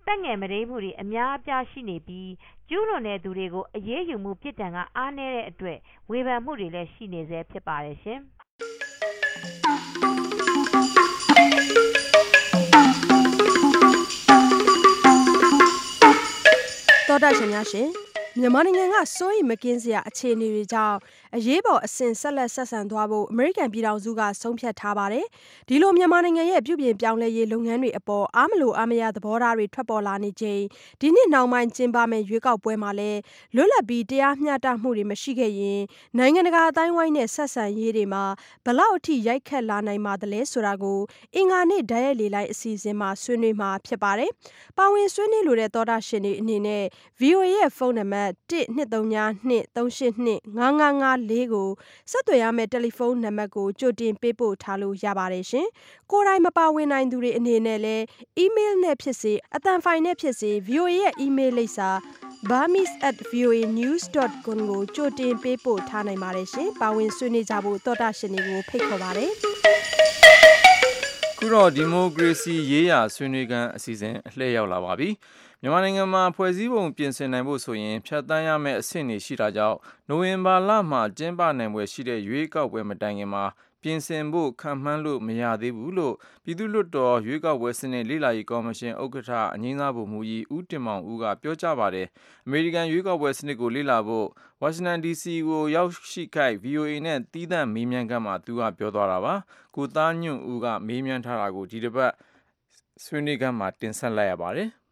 တက်ငယ်မရိမှုတွေအများအပြားရှိနေပြီးကျူးလွန်တဲ့သူတွေကိုအရေးယူမှုပြစ်ဒဏ်ကအားနည်းတဲ့အတွက်ဝေဖန်မှုတွေလည်းရှိနေဆဲဖြစ်ပါတယ်ရှင်တော်တာရှင်များရှင်မြန်မာနိုင်ငံကစိုးရိမ်မကင်းစရာအခြေအနေတွေကြောင့်အရေးပေါ်အဆင့်ဆက်လက်ဆက်ဆံသွားဖို့အမေရိကန်ပြည်ထောင်စုကဆုံးဖြတ်ထားပါတယ်။ဒီလိုမြန်မာနိုင်ငံရဲ့ပြုပြင်ပြောင်းလဲရေးလုပ်ငန်းတွေအပေါ်အားမလိုအားမရသဘောထားတွေထွက်ပေါ်လာနေချိန်ဒီနှစ်နောက်ပိုင်းကျင်းပမယ့်ရွေးကောက်ပွဲမှာလည်းလွတ်လပ်ပြီးတရားမျှတမှုတွေမရှိခဲ့ရင်နိုင်ငံတကာအတိုင်းဝိုင်းနဲ့ဆက်ဆံရေးတွေမှာဘလောက်အထိရိုက်ခတ်လာနိုင်ပါသလဲဆိုတာကိုအင်္ဂါနေ့ဓာတ်ရိုက်လေလိုက်အစီအစဉ်မှာဆွေးနွေးမှာဖြစ်ပါတယ်။ပါဝင်ဆွေးနွေးလိုတဲ့သောတာရှင်တွေအနေနဲ့ ဗွီအိုအေ ရဲ့ဖုန်းနံပါတ်one two three two two three eight two five five fourကိုဆက်သွယ်ရမယ့်တယ်လီဖုန်းနံပါတ်ကိုကြိုတင်ပေးပို့ထားလို့ရပါတယ်ရှင်။ကိုယ်တိုင်မပါဝင်နိုင်သူတွေအနေနဲ့လည်း email နဲ့ဖြစ်စေအသံဖိုင်နဲ့ဖြစ်စေ ဗွီအိုအေ ရဲ့ email လိပ်စာ burmese at voa news dot com ကိုကြိုတင်ပေးပို့ထားနိုင်ပါတယ်ရှင်။ပါဝင်ဆွေးနွေးကြဖို့သောတာရှင်တွေကိုဖိတ်ခေါ်ပါတယ်။ခုတော့ဒီမိုကရေစီရေးရာဆွေးနွေးခန်းအစီအစဉ်အလှည့်ရောက်လာပါပြီ။မြန်မာနိုင်ငံမှာဖွဲ့စည်းပုံပြင်ဆင်နိုင်ဖို့ဆိုရင်ဖြတ်သန်းရမယ့်အဆင့်တွေရှိတာကြောင့်နိုဝင်ဘာလမှာကျင်းပနိုင်ပွဲရှိတဲ့ရွေးကောက်ပွဲမတိုင်ခင်မှာပြင်ဆင်ဖို့ခံမှန်းလို့မရသေးဘူးလို့ပြည်သူ့လွှတ်တော်ရွေးကောက်ပွဲစနစ်လေ့လာရေးကော်မရှင်ဥက္ကဋ္ဌအငြိမ်းစားဗိုလ်မှူးကြီးဦးတင်မောင်ဦးကပြောကြားပါတယ်။အမေရိကန်ရွေးကောက်ပွဲစနစ်ကိုလေ့လာဖို့ဝါရှင်တန် ဒီ စီ ကိုရောက်ရှိခိုက် ဗွီအိုအေ နဲ့တီးသန့်မေးမြန်းခန်းမှာသူကပြောသွားတာပါ။ကိုသားညွန့်ဦးကမေးမြန်းထားတာကိုဒီတစ်ပတ်ဆွေးနွေးခန်းမှာတင်ဆက်လိုက်ရပါတယ်။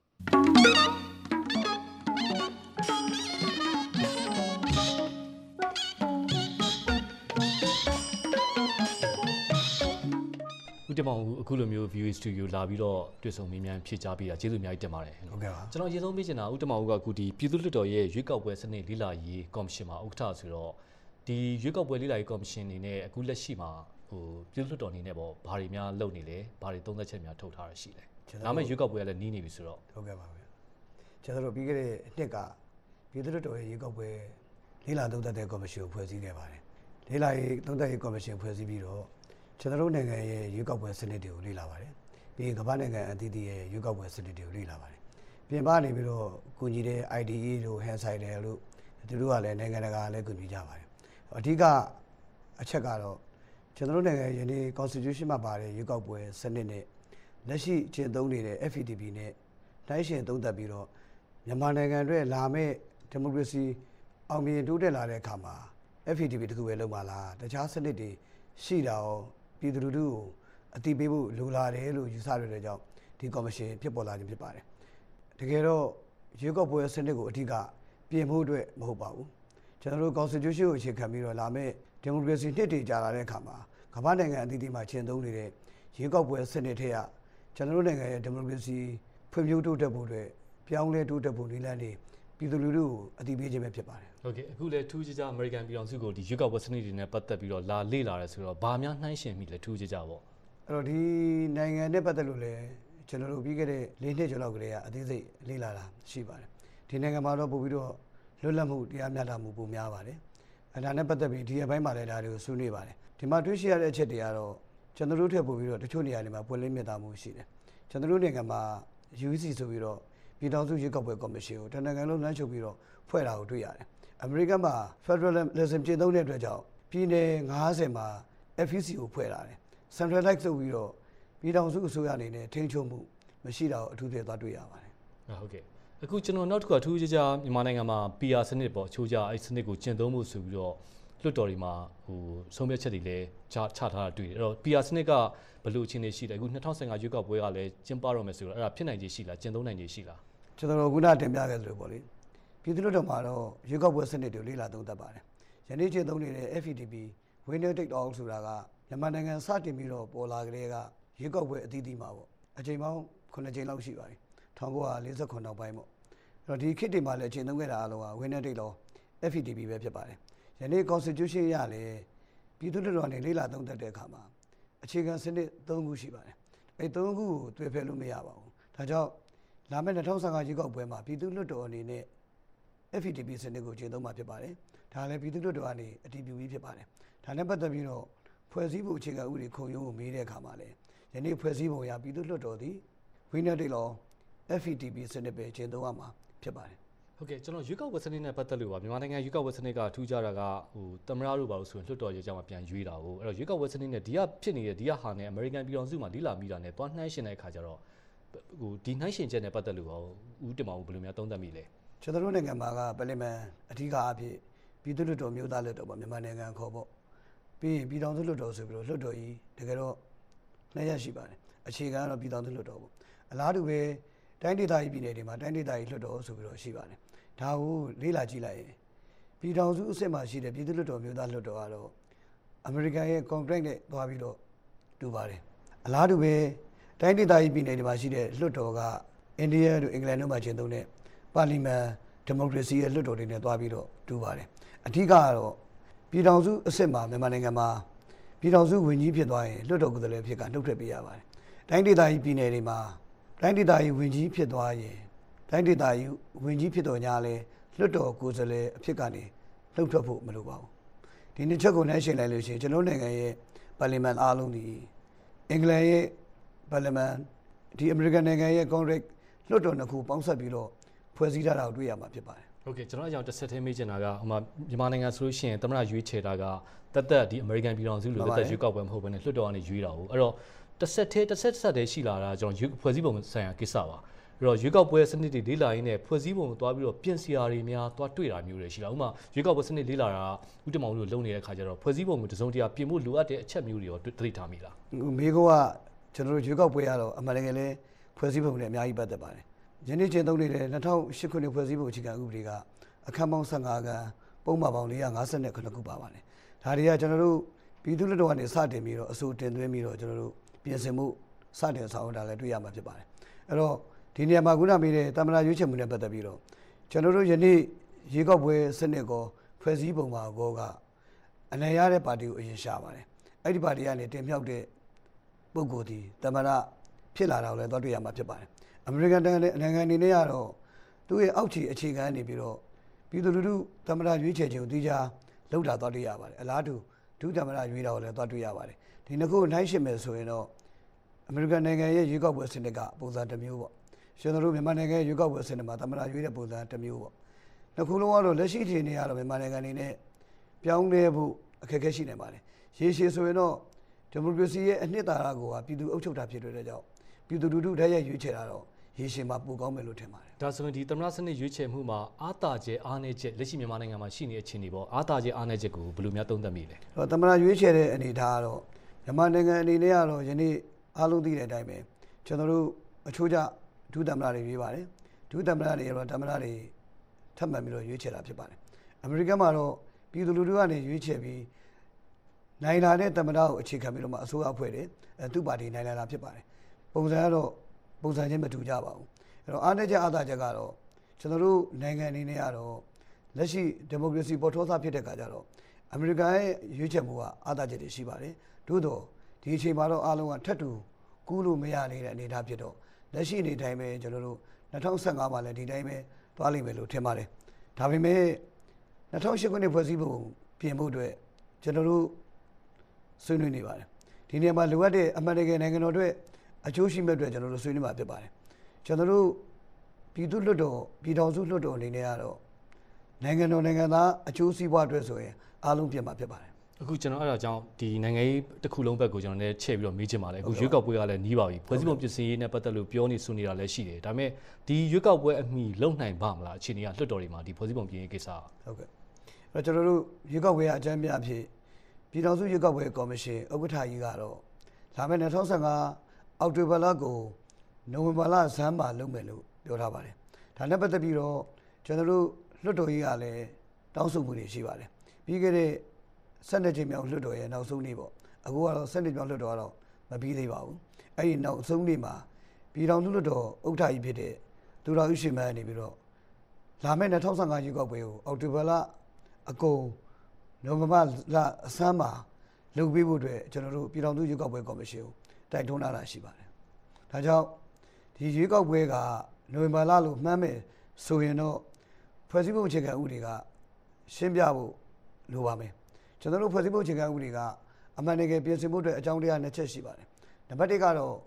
ဦးတင်မောင်ဦးအခုလိုမျိုး ဗွီအိုအေ Studio လာပြီးတော့တွေ့ဆုံမေးမြန်းဖြေကြားပေးတာကျေးဇူးအများကြီးတင်ပါတယ်ဟုတ်ကဲ့ပါကျွန်တော်အရင်ဆုံးမေးချင်တာဦးတင်မောင်ဦးကအခုဒီပြည်သူ့လွှတ်တော်ရဲ့ရွေးကောက်ပွဲစနစ်လေ့လာရေးကော်မရှင်မှာဥက္ကဋ္ဌဆိုတော့ဒီရွေးကောက်ပွဲလေ့လာရေးကော်မရှင်အနေနဲ့အခုလက်ရှိမှာဟိုပြည်သူ့လွှတ်တော်အနေနဲ့ပေါ့ဘာတွေများလုပ်နေလဲဘာတွေသုံးသက်ချက်များထုတ်ထားရရှိလဲဒါမဲ့ရွေးကောက်ပွဲကလည်းနီးနေပြီဆိုတော့ဟုတ်ကဲ့ပါဗျာကျွန်တော်တို့ပြီးခဲ့တဲ့နှစ်ကပြည်သူ့လွှတ်တော်ရဲ့ရွေးကောက်ပွဲလေ့လာသုံးသပ်တဲ့ကော်မရှင်ကိုဖွဲ့စည်းခဲ့ပါတယ်လေ့လာရေးသုံးသပ်ရေးကော်မရှင်ဖွဲ့စည်းပြီးတော့ကျွန်တော်တို့နိုင်ငံရဲ့ရွေးကောက်ပွဲစနစ်တွေကိုလေ့လာပါတယ်ပြီးရင်ကမ္ဘာနိုင်ငံအသီးသီးရဲ့ရွေးကောက်ပွဲစနစ်တွေကိုလေ့လာပါတယ်ပြင်ပနေပြီးတော့ကူညီတဲ့ I D E တို့ Hansider တို့သူတို့ကလည်းနိုင်ငံတကာလည်းကူညီကြပါတယ်အဓိကအချက်ကတော့ကျွန်တော်တို့နိုင်ငံယနေ့ Constitution မှာပါတဲ့ရွေးကောက်ပွဲစနစ်နဲ့လက်ရှိကျင့်သုံးနေတဲ့ F A D P နဲ့တိုင်းရှင်သုံးသပ်ပြီးတော့မြန်မာနိုင်ငံအတွက်လာမယ့်ဒီမိုကရေစီအောင်မြင်တိုးတက်လာတဲ့အခါမှာ F A D P တခုပဲလုံးပါလားတခြားစနစ်တွေရှိတာရောပြည်သူလူထုကိုအတိပေးဖို့လိုလာတယ်လို့ယူဆရတဲ့ကြောင့်ဒီကော်မရှင်ဖြစ်ပေါ်လာခြင်းဖြစ်ပါတယ်တကယ်တော့ရွေးကောက်ပွဲစနစ်ကိုအထူးကပြင်ဖို့အတွက်မဟုတ်ပါဘူးကျွန်တော်တို့ Constitution ကိုအခြေခံပြီးတော့လာမယ့်ဒီမိုကရေစီနှစ်တည်ကြာလာတဲ့အခါမှာကမ္ဘာနိုင်ငံအသီးသီးမှာကျင့်သုံးနေတဲ့ရွေးကောက်ပွဲစနစ်ထဲကကျွန်တော်တို့နိုင်ငံရဲ့ဒီမိုကရေစီဖွံ့ဖြိုးတိုးတက်ဖို့အတွက်ပြောင်းလဲတိုးတက်ဖို့နည်းလမ်းတွေပြည်သူလူထုကိုအတိပေးခြင်းပဲဖြစ်ပါတယ်ဟုတ်ကဲ့အခုလည်းထူးခြားခြားအမေရိကန်ပြည်ထောင်စုကိုဒီရွေးကောက်ပွဲစနစ်တွေနဲ့ပတ်သက်ပြီးတော့လာလေ့လာရဲဆိုတော့ဘာများနှိုင်းယှဉ်မိလဲထူးခြားခြားပေါ့အဲ့တော့ဒီနိုင်ငံနဲ့ပတ်သက်လို့လည်းကျွန်တော်တို့ပြီးခဲ့တဲ့၄နှစ်ကျော်လောက်ကလေးကအသေးစိတ်လေ့လာတာရှိပါတယ်ဒီနိုင်ငံမှာတော့ပို့ပြီးတော့လွတ်လပ်မှုတရားမျှတမှုပိုများပါတယ်အဲဒါနဲ့ပတ်သက်ပြီးဒီအပိုင်းမှာလည်းဒါတွေကိုဆွေးနွေးပါတယ်ဒီမှာတွေ့ရှိရတဲ့အချက်တွေကတော့ကျွန်တော်တို့ထက်ပို့ပြီးတော့တချို့နေရာတွေမှာပွင့်လင်းမြင်သာမှုရှိတယ်ကျွန်တော်တို့နိုင်ငံမှာ U E C ဆိုပြီးတော့ပြည်ထောင်စုရွေးကောက်ပွဲကော်မရှင်ကိုတနင်္ဂနွေလုံးလမ်းချုပ်ပြီးတော့ဖွဲ့တာကိုတွေ့ရတယ်အမေရိကန်မှာ Federalism ကျင့်သုံးတဲ့အတွက်ကြောင့်ပြည်နယ်၅၀မှာ F E C ကိုဖွဲ့လာတယ် Centralize လုပ်ပြီးတော့ပြည်ထောင်စုအစိုးရအနေနဲ့ထိန်းချုပ်မှုမရှိတာကိုအထူးသဖြင့်သွားတွေ့ရပါတယ်ဟုတ်ကဲ့အခုကျွန်တော်နောက်တစ်ခုအထူးခြားမြန်မာနိုင်ငံမှာ P R စနစ်ပေါ့အချိုးကြအဲ့စနစ်ကိုကျင့်သုံးမှုဆိုပြီးတော့လွှတ်တော်တွေမှာဟိုဆုံးဖြတ်ချက်တွေလည်းချချထားတာတွေ့တယ်အဲ့တော့ P R စနစ်ကဘယ်လိုအခြေအနေရှိလဲအခု၂၀၁၅ရွေးကောက်ပွဲကလည်းကျင်းပတော့မယ်ဆိုတော့အဲ့ဒါဖြစ်နိုင်ခြေရှိလားကျင့်သုံးနိုင်ခြေရှိလားကျွန်တော်ခုနတင်ပြခဲ့သလိုပေါ့လေပြည်သူ့လွှတ်တော်မှာတော့ရွေးကောက်ပွဲစနစ်တွေလေ့လာသုံးသပ်ပါတယ်ယနေ့ကျင့်သုံးနေတဲ့ F A D P Winner Take All ဆိုတာကမြန်မာနိုင်ငံစတင်ပြီးတော့ပေါ်လာကြတဲ့ကရွေးကောက်ပွဲအသီးသီးမှာပေါ့အချိန်ပေါင်းခုနှစ်ကြိမ်လောက်ရှိပါတယ်၁၉၄၇နောက်ပိုင်းပေါ့အဲ့တော့ဒီခေတ်တွေမှာလည်းအချိန်သုံးခဲ့တာအလုံးက Winner Take All F A D P ပဲဖြစ်ပါတယ်ယနေ့ Constitution ရလည်းပြည်သူ့လွှတ်တော်နဲ့လေ့လာသုံးသပ်တဲ့အခါမှာအခြေခံစနစ်၃ခုရှိပါတယ်အဲ့၃ခုကိုတွေ့ဖက်လို့မရပါဘူးဒါကြောင့်လာမယ့်၂၀၁၅ရွေးကောက်ပွဲမှာပြည်သူ့လွှတ်တော်အနေနဲ့ F A D P စနစ်ကိုကျင့်သုံးမှာဖြစ်ပါတယ်ဒါလည်းပြည်သူ့လွှတ်တော်ကနေအတည်ပြုပြီးဖြစ်ပါတယ်ဒါနဲ့ပတ်သက်ပြီးတော့ဖွဲ့စည်းပုံအခြေခံဥပဒေခုံရုံးကိုမေးတဲ့အခါမှာလည်းယနေ့ဖွဲ့စည်းပုံအရပြည်သူ့လွှတ်တော်သည် Winner Take All F E T P စနစ်ပဲကျင့်သုံးရမှာဖြစ်ပါတယ်ဟုတ်ကဲ့ကျွန်တော်ရွေးကောက်ပွဲစနစ်နဲ့ပတ်သက်လို့ပါမြန်မာနိုင်ငံရွေးကောက်ပွဲစနစ်ကထူးခြားတာကဟိုသမရတို့ပါလို့ဆိုရင်လွှတ်တော်ရေးကြောင်းမှာပြန်ရွေးတာဟုတ်အဲ့တော့ရွေးကောက်ပွဲစနစ်နဲ့ဒီကဖြစ်နေတဲ့ဒီကဟာနဲ့ American ပြည်တော်စုမှာလိလာမိတာနဲ့သွားနှိုင်းရှင်တဲ့အခါကျတော့ဟိုဒီနှိုင်းရှင်ချက်နဲ့ပတ်သက်လို့ဦးတင်မောင်ဘယ်လိုများသုံးသပ်မိလဲကျွန်တော်တို့နိုင်ငံမှာကပါလီမန်အထူးအားဖြင့်ပြည်သူ့လွှတ်တော်မျိုးသားလွှတ်တော်ပေါ့မြန်မာနိုင်ငံခေါ်ပေါ့ပြီးရင်ပြည်တော်စုလွှတ်တော်ဆိုပြီးတော့လွှတ်တော်ကြီးတကယ်တော့နှစ်ရက်ရှိပါတယ်အခြေခံကတော့ပြည်တော်စုလွှတ်တော်ပေါ့အလားတူပဲတိုင်းဒေသကြီးပြည်နယ်တွေမှာတိုင်းဒေသကြီးလွှတ်တော်ဆိုပြီးတော့ရှိပါတယ်ဒါကိုလေးလာကြည့်လိုက်ရင်ပြည်တော်စုအစ်စ်မှာရှိတဲ့ပြည်သူ့လွှတ်တော်မျိုးသားလွှတ်တော်ကတော့အမေရိကန်ရဲ့ Congress နဲ့သွားပြီးတော့တူပါတယ်အလားတူပဲတိုင်းဒေသကြီးပြည်နယ်တွေမှာရှိတဲ့လွှတ်တော်ကအိန္ဒိယတို့အင်္ဂလန်တို့မှာကျင်းသုံးတဲ့ပါလီမန်ဒီမိုကရေစီရဲ့လွှတ်တော်တွေနဲ့သွားပြီးတော့တူပါတယ်အထူးကတော့ပြည်တော်စုအစ်စ်မှာမြန်မာနိုင်ငံမှာပြည်တော်စုဝင်ကြီးဖြစ်သွားရင်လွှတ်တော်ကိုယ်စားလှယ်ဖြစ်ကနှုတ်ထွက်ပေးရပါတယ်တိုင်းဒေသကြီးပြည်နယ်တွေမှာတိုင်းဒေသကြီးဝင်ကြီးဖြစ်သွားရင်တိုင်းဒေသကြီးဝင်ကြီးဖြစ်တော်ညာလဲလွှတ်တော်ကိုယ်စားလှယ်အဖြစ်ကနေလှုပ်ထွက်ဖို့မလိုပါဘူးဒီနှစ်ချက်ကိုနှိုင်းယှဉ်လိုက်လို့ရှိရင်ကျွန်တော်နိုင်ငံရဲ့ပါလီမန်အားလုံးဒီအင်္ဂလန်ရဲ့ပါလီမန်ဒီအမေရိကန်နိုင်ငံရဲ့ကွန်ဂရက်လွှတ်တော်နှစ်ခုပေါင်းစပ်ပြီးတော့ဖွဲ့စည်းထားတာကိုတွေ့ရမှာဖြစ်ပါတယ်ဟုတ်ကဲ့ကျွန်တော်အကြောင်းတစ်ဆက်သေးမေးချင်တာကဟိုမှာမြန်မာနိုင်ငံဆိုလို့ရှိရင်သမ္မတရွေးချယ်တာကတက်တက်ဒီအမေရိကန်ပြည်ထောင်စုလိုတက်တက်ရွေးကောက်ပွဲမဟုတ်ဘဲနဲ့လွှတ်တော်ကနေရွေးတာဟုတ်အဲ့တော့တစ်ဆက်သေးတစ်ဆက်ဆက်သေးရှိလာတာကျွန်တော်ဖွဲ့စည်းပုံဆိုင်ရာကိစ္စပါအဲ့တော့ရွေးကောက်ပွဲစနစ်တွေလေးလာရင်းနဲ့ဖွဲ့စည်းပုံကိုတွားပြီးတော့ပြင်ဆင်ရာတွေများတွားတွေ့တာမျိုးတွေရှိလာဥပမာရွေးကောက်ပွဲစနစ်လေးလာတာဥတမောင်တို့လုံနေတဲ့ခါကျတော့ဖွဲ့စည်းပုံကိုတစုံတရာပြင်ဖို့လိုအပ်တဲ့အချက်မျိုးတွေရောသတိထားမိလားမိကောကကျွန်တော်တို့ရွေးကောက်ပွဲရတော့အမှန်တကယ်လဲဖွဲ့စည်းပုံနဲ့အများကြီးပတ်သက်ပါတယ်ယနေ့ကျင်းသုံးနေတဲ့၂၀၀၈ခုနှစ်ဖွဲ့စည်းပုံအခြေခံဥပဒေကအခန်းပေါင်း၁၅ခန်းပုံမှန်ပေါင်း၄၅၇ခုပါပါတယ်ဒါတွေကကျွန်တော်တို့ပြည်သူ့လွှတ်တော်ကနေစတင်ပြီးတော့အဆိုတင်သွင်းပြီးတော့ကျွန်တော်တို့ပြင်ဆင်မှုစတင်ဆောင်ရွက်တာလည်းတွေ့ရမှာဖြစ်ပါတယ်အဲ့တော့ဒီနေရာမှာခုနမေးတဲ့တမန်တော်ရွေးချယ်မှုနဲ့ပတ်သက်ပြီးတော့ကျွန်တော်တို့ယနေ့ရေကောက်ပွဲစနစ်ကောဖွဲ့စည်းပုံမှာကောကအနိုင်ရတဲ့ပါတီကိုအရင်ရှာပါတယ်အဲ့ဒီပါတီကနေတင်မြှောက်တဲ့ပုဂ္ဂိုလ်ဒီတမန်တော်ဖြစ်လာတာကိုလည်းသွားတွေ့ရမှာဖြစ်ပါတယ်အမေရိကန်နိုင်ငံအနေနဲ့ကတော့သူ့ရဲ့အောက်ခြေအခြေခံနေပြီးတော့ပြည်သူလူထုတမန်တော်ရွေးချယ်ခြင်းကိုသိကြလောက်တာသွားတွေ့ရပါတယ်အလားတူဒုတမန်တော်ရွေးတာကိုလည်းသွားတွေ့ရပါတယ်ဒီနှစ်ခုနှိုင်းယှဉ်မယ်ဆိုရင်တော့အမေရိကန်နိုင်ငံရဲ့ရေကောက်ပွဲစနစ်ကပုံစံတစ်မျိုးပေါ့ကျွန်တော်တို့မြန်မာနိုင်ငံရဲ့ရွေးကောက်ပွဲစနစ်မှာတမန်တော်ရွေးတဲ့ပုံစံတစ်မျိုးပေါ့နှစ်ခုလုံးကတော့လက်ရှိအခြေအနေကတော့မြန်မာနိုင်ငံအနေနဲ့ပြောင်းလဲဖို့အခက်အခဲရှိနေပါတယ်ရေရှည်ဆိုရင်တော့ဒီမိုကရေစီရဲ့အနှစ်သာရကိုပြည်သူအုပ်ချုပ်တာဖြစ်တဲ့ကြောင့်ပြည်သူလူထုတိုက်ရိုက်ရွေးချယ်တာတော့ရေရှည်မှာပိုကောင်းမယ်လို့ထင်ပါတယ်ဒါဆိုရင်ဒီသမ္မတစနစ်ရွေးချယ်မှုမှာအာသာကျဲအားနည်းချက်လက်ရှိမြန်မာနိုင်ငံမှာရှိနေတဲ့အခြေအနေပေါ့အာသာကျဲအားနည်းချက်ကိုဘယ်လိုများသုံးသပ်မိလဲတော့သမ္မတရွေးချယ်တဲ့အနေအထားကတော့မြန်မာနိုင်ငံအနေနဲ့ကတော့ယနေ့အားလုံးသိတဲ့အတိုင်းပဲကျွန်တော်တို့အချို့ကြဒုသမ္မတတွေရွေးပါတယ်ဒုသမ္မတတွေရောသမ္မတတွေထပ်မံပြီးတော့ရွေးချယ်တာဖြစ်ပါတယ်အမေရိကန်မှာတော့ပြည်သူလူထုကနေရွေးချယ်ပြီးနိုင်လာတဲ့သမ္မတကိုအခြေခံပြီးတော့မှအစိုးရအဖွဲ့တွေအဲသူ့ပါတီနိုင်လာတာဖြစ်ပါတယ်ပုံစံကတော့ပုံစံချင်းမတူကြပါဘူးအဲ့တော့အားနည်းချက်အားသာချက်ကတော့ကျွန်တော်တို့နိုင်ငံအနေနဲ့ကတော့လက်ရှိဒီမိုကရေစီပေါ်ထွန်းစားဖြစ်တဲ့အခါကျတော့အမေရိကန်ရဲ့ရွေးချယ်မှုကအားသာချက်တွေရှိပါတယ်သို့တော့ဒီအချိန်မှာတော့အားလုံးကထပ်တူကူးလို့မရနေတဲ့အနေအထားဖြစ်တော့လက်ရှိအနေတိုင်းပဲကျွန်တော်တို့၂၀၁၅မှာလည်းဒီတိုင်းပဲသွားလိမ့်မယ်လို့ထင်ပါတယ်ဒါပေမဲ့၂၀၀၈ခုနှစ်ဖွဲ့စည်းပုံပြင်ဖို့အတွက်ကျွန်တော်တို့ဆွေးနွေးနေပါတယ်ဒီနေရာမှာလိုအပ်တဲ့အမှန်တကယ်နိုင်ငံတော်အတွက်အကျိုးရှိမဲ့အတွက်ကျွန်တော်တို့ဆွေးနွေးမှာဖြစ်ပါတယ်ကျွန်တော်တို့ပြည်သူ့လွှတ်တော်ပြည်ထောင်စုလွှတ်တော်အနေနဲ့ကတော့နိုင်ငံတော်နိုင်ငံသားအကျိုးစီးပွားအတွက်ဆိုရင်အားလုံးပြင်မှာဖြစ်ပါတယ်အခုကျွန်တော်အဲ့ဒါကြောင့်ဒီနိုင်ငံရေးတစ်ခုလုံးဘက်ကိုကျွန်တော်လည်းချဲ့ပြီးတော့မေးချင်ပါတယ်အခုရွေးကောက်ပွဲကလည်းနီးပါပြီဖွဲ့စည်းပုံပြင်ဆင်ရေးနဲ့ပတ်သက်လို့ပြောနေဆွေးနေတာလည်းရှိတယ်ဒါပေမဲ့ဒီရွေးကောက်ပွဲအမီလုံနိုင်ပါမလားအခြေအနေကလွှတ်တော်တွေမှာဒီဖွဲ့စည်းပုံပြင်ရေးကိစ္စဟုတ်ကဲ့အဲ့တော့ကျွန်တော်တို့ရွေးကောက်ပွဲအကြမ်းပြအဖြစ်ပြည်ထောင်စုရွေးကောက်ပွဲကော်မရှင်ဥက္ကဋ္ဌကြီးကတော့လာမယ့်၂၀၁၅အောက်တိုဘာလကိုနိုဝင်ဘာလဇန်းမှာလုပ်မယ်လို့ပြောထားပါတယ်ဒါနဲ့ပတ်သက်ပြီးတော့ကျွန်တော်တို့လွှတ်တော်ကြီးကလည်းတောင်းဆိုမှုတွေရှိပါတယ်ပြီးခဲ့တဲ့၁၂ကြိမ်မြောက်လွှတ်တော်ရဲ့နောက်ဆုံးနေ့ပေါ့အခုကတော့၁၂မြောက်လွှတ်တော်ကတော့မပြီးသေးပါဘူးအဲ့ဒီနောက်ဆုံးနေ့မှာပြည်ထောင်စုလွှတ်တော်ဥက္ကဋ္ဌကြီးဖြစ်တဲ့သူတော်ဦးရှင်မန်းနေပြီးတော့လာမယ့်၂၀၁၅ရွေးကောက်ပွဲကိုအောက်တိုဘာလအကုန်နိုဝင်ဘာလအစမ်းမှာလုပ်ပေးဖို့အတွက်ကျွန်တော်တို့ပြည်ထောင်စုရွေးကောက်ပွဲကော်မရှင်ကိုတိုက်တွန်းလာတာရှိပါတယ်ဒါကြောင့်ဒီရွေးကောက်ပွဲကနိုဝင်ဘာလလို့မှန်းမယ်ဆိုရင်တော့ဖွဲ့စည်းပုံအခြေခံဥပဒေကရှင်းပြဖို့လိုပါမယ်ကျွန်တော်တို့ဖွဲ့စည်းပုံအခြေခံဥပဒေကအမှန်တကယ်ပြင်ဆင်ဖို့အတွက်အကြောင်းတရားနှစ်ချက်ရှိပါတယ်နံပါတ်၁ကတော့